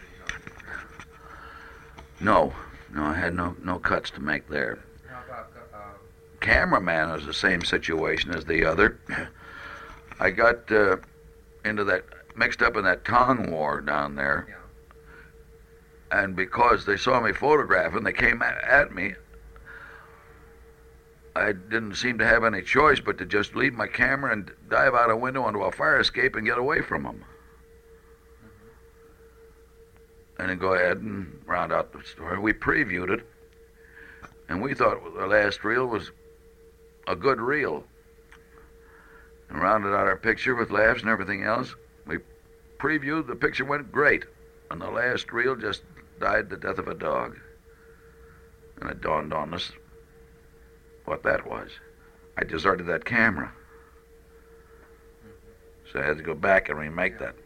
No, I had no cuts to make there. How about Cameraman was the same situation as the other. I got mixed up in that Tong War down there. Yeah. And because they saw me photographing, they came at me. I didn't seem to have any choice but to just leave my camera and dive out a window onto a fire escape and get away from them. And then go ahead and round out the story. We previewed it, and we thought the last reel was a good reel. And rounded out our picture with laughs and everything else. We previewed, the picture went great, and the last reel just died the death of a dog. And it dawned on us what that was. I deserted that camera. So I had to go back and remake that.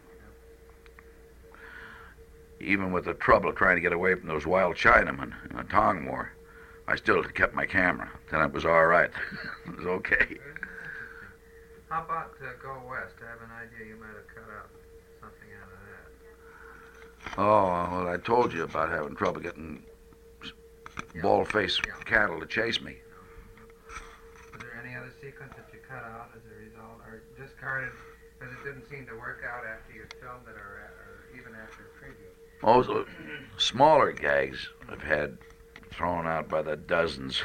Even with the trouble trying to get away from those wild Chinamen in the Tong War, I still kept my camera. Then it was all right. It was okay. How about Go West? I have an idea you might have cut out something out of that. Oh, well, I told you about having trouble getting bald-faced cattle to chase me. Was there any other sequence that you cut out as a result, or discarded because it didn't seem to work out after you filmed it, or even after the preview? Also, smaller gags I've had thrown out by the dozens.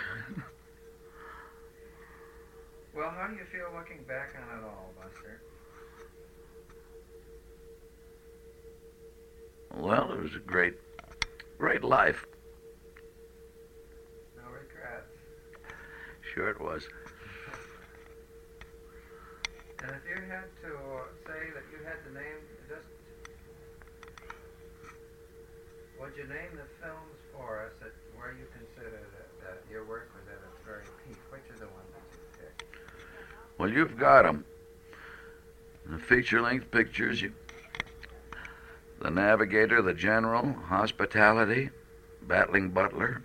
Well, how do you feel looking back on it all, Buster? Well, it was a great life. No regrets. Sure it was. And if you had to say that you had to name would you name the films for us where you consider that your work was at its very peak? Which are the ones that you picked? Well, you've got them. The feature-length pictures, The Navigator, The General, Hospitality, Battling Butler,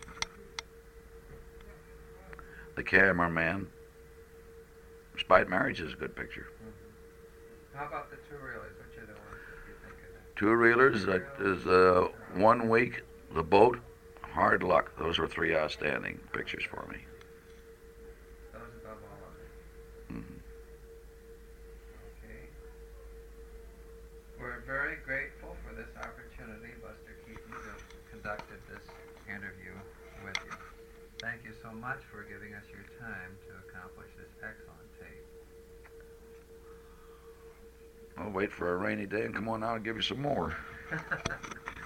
The Cameraman. Spite Marriage is a good picture. Mm-hmm. How about the two-reelers? Which are the ones that you think of? Two-reelers, that is 1 Week, The Boat, Hard Luck. Those were 3 outstanding pictures for me. Those above all others. Mm-hmm. Okay. We're very grateful for this opportunity, Buster Keaton, to have conducted this interview with you. Thank you so much for giving us your time to accomplish this excellent tape. I'll wait for a rainy day and come on out and give you some more.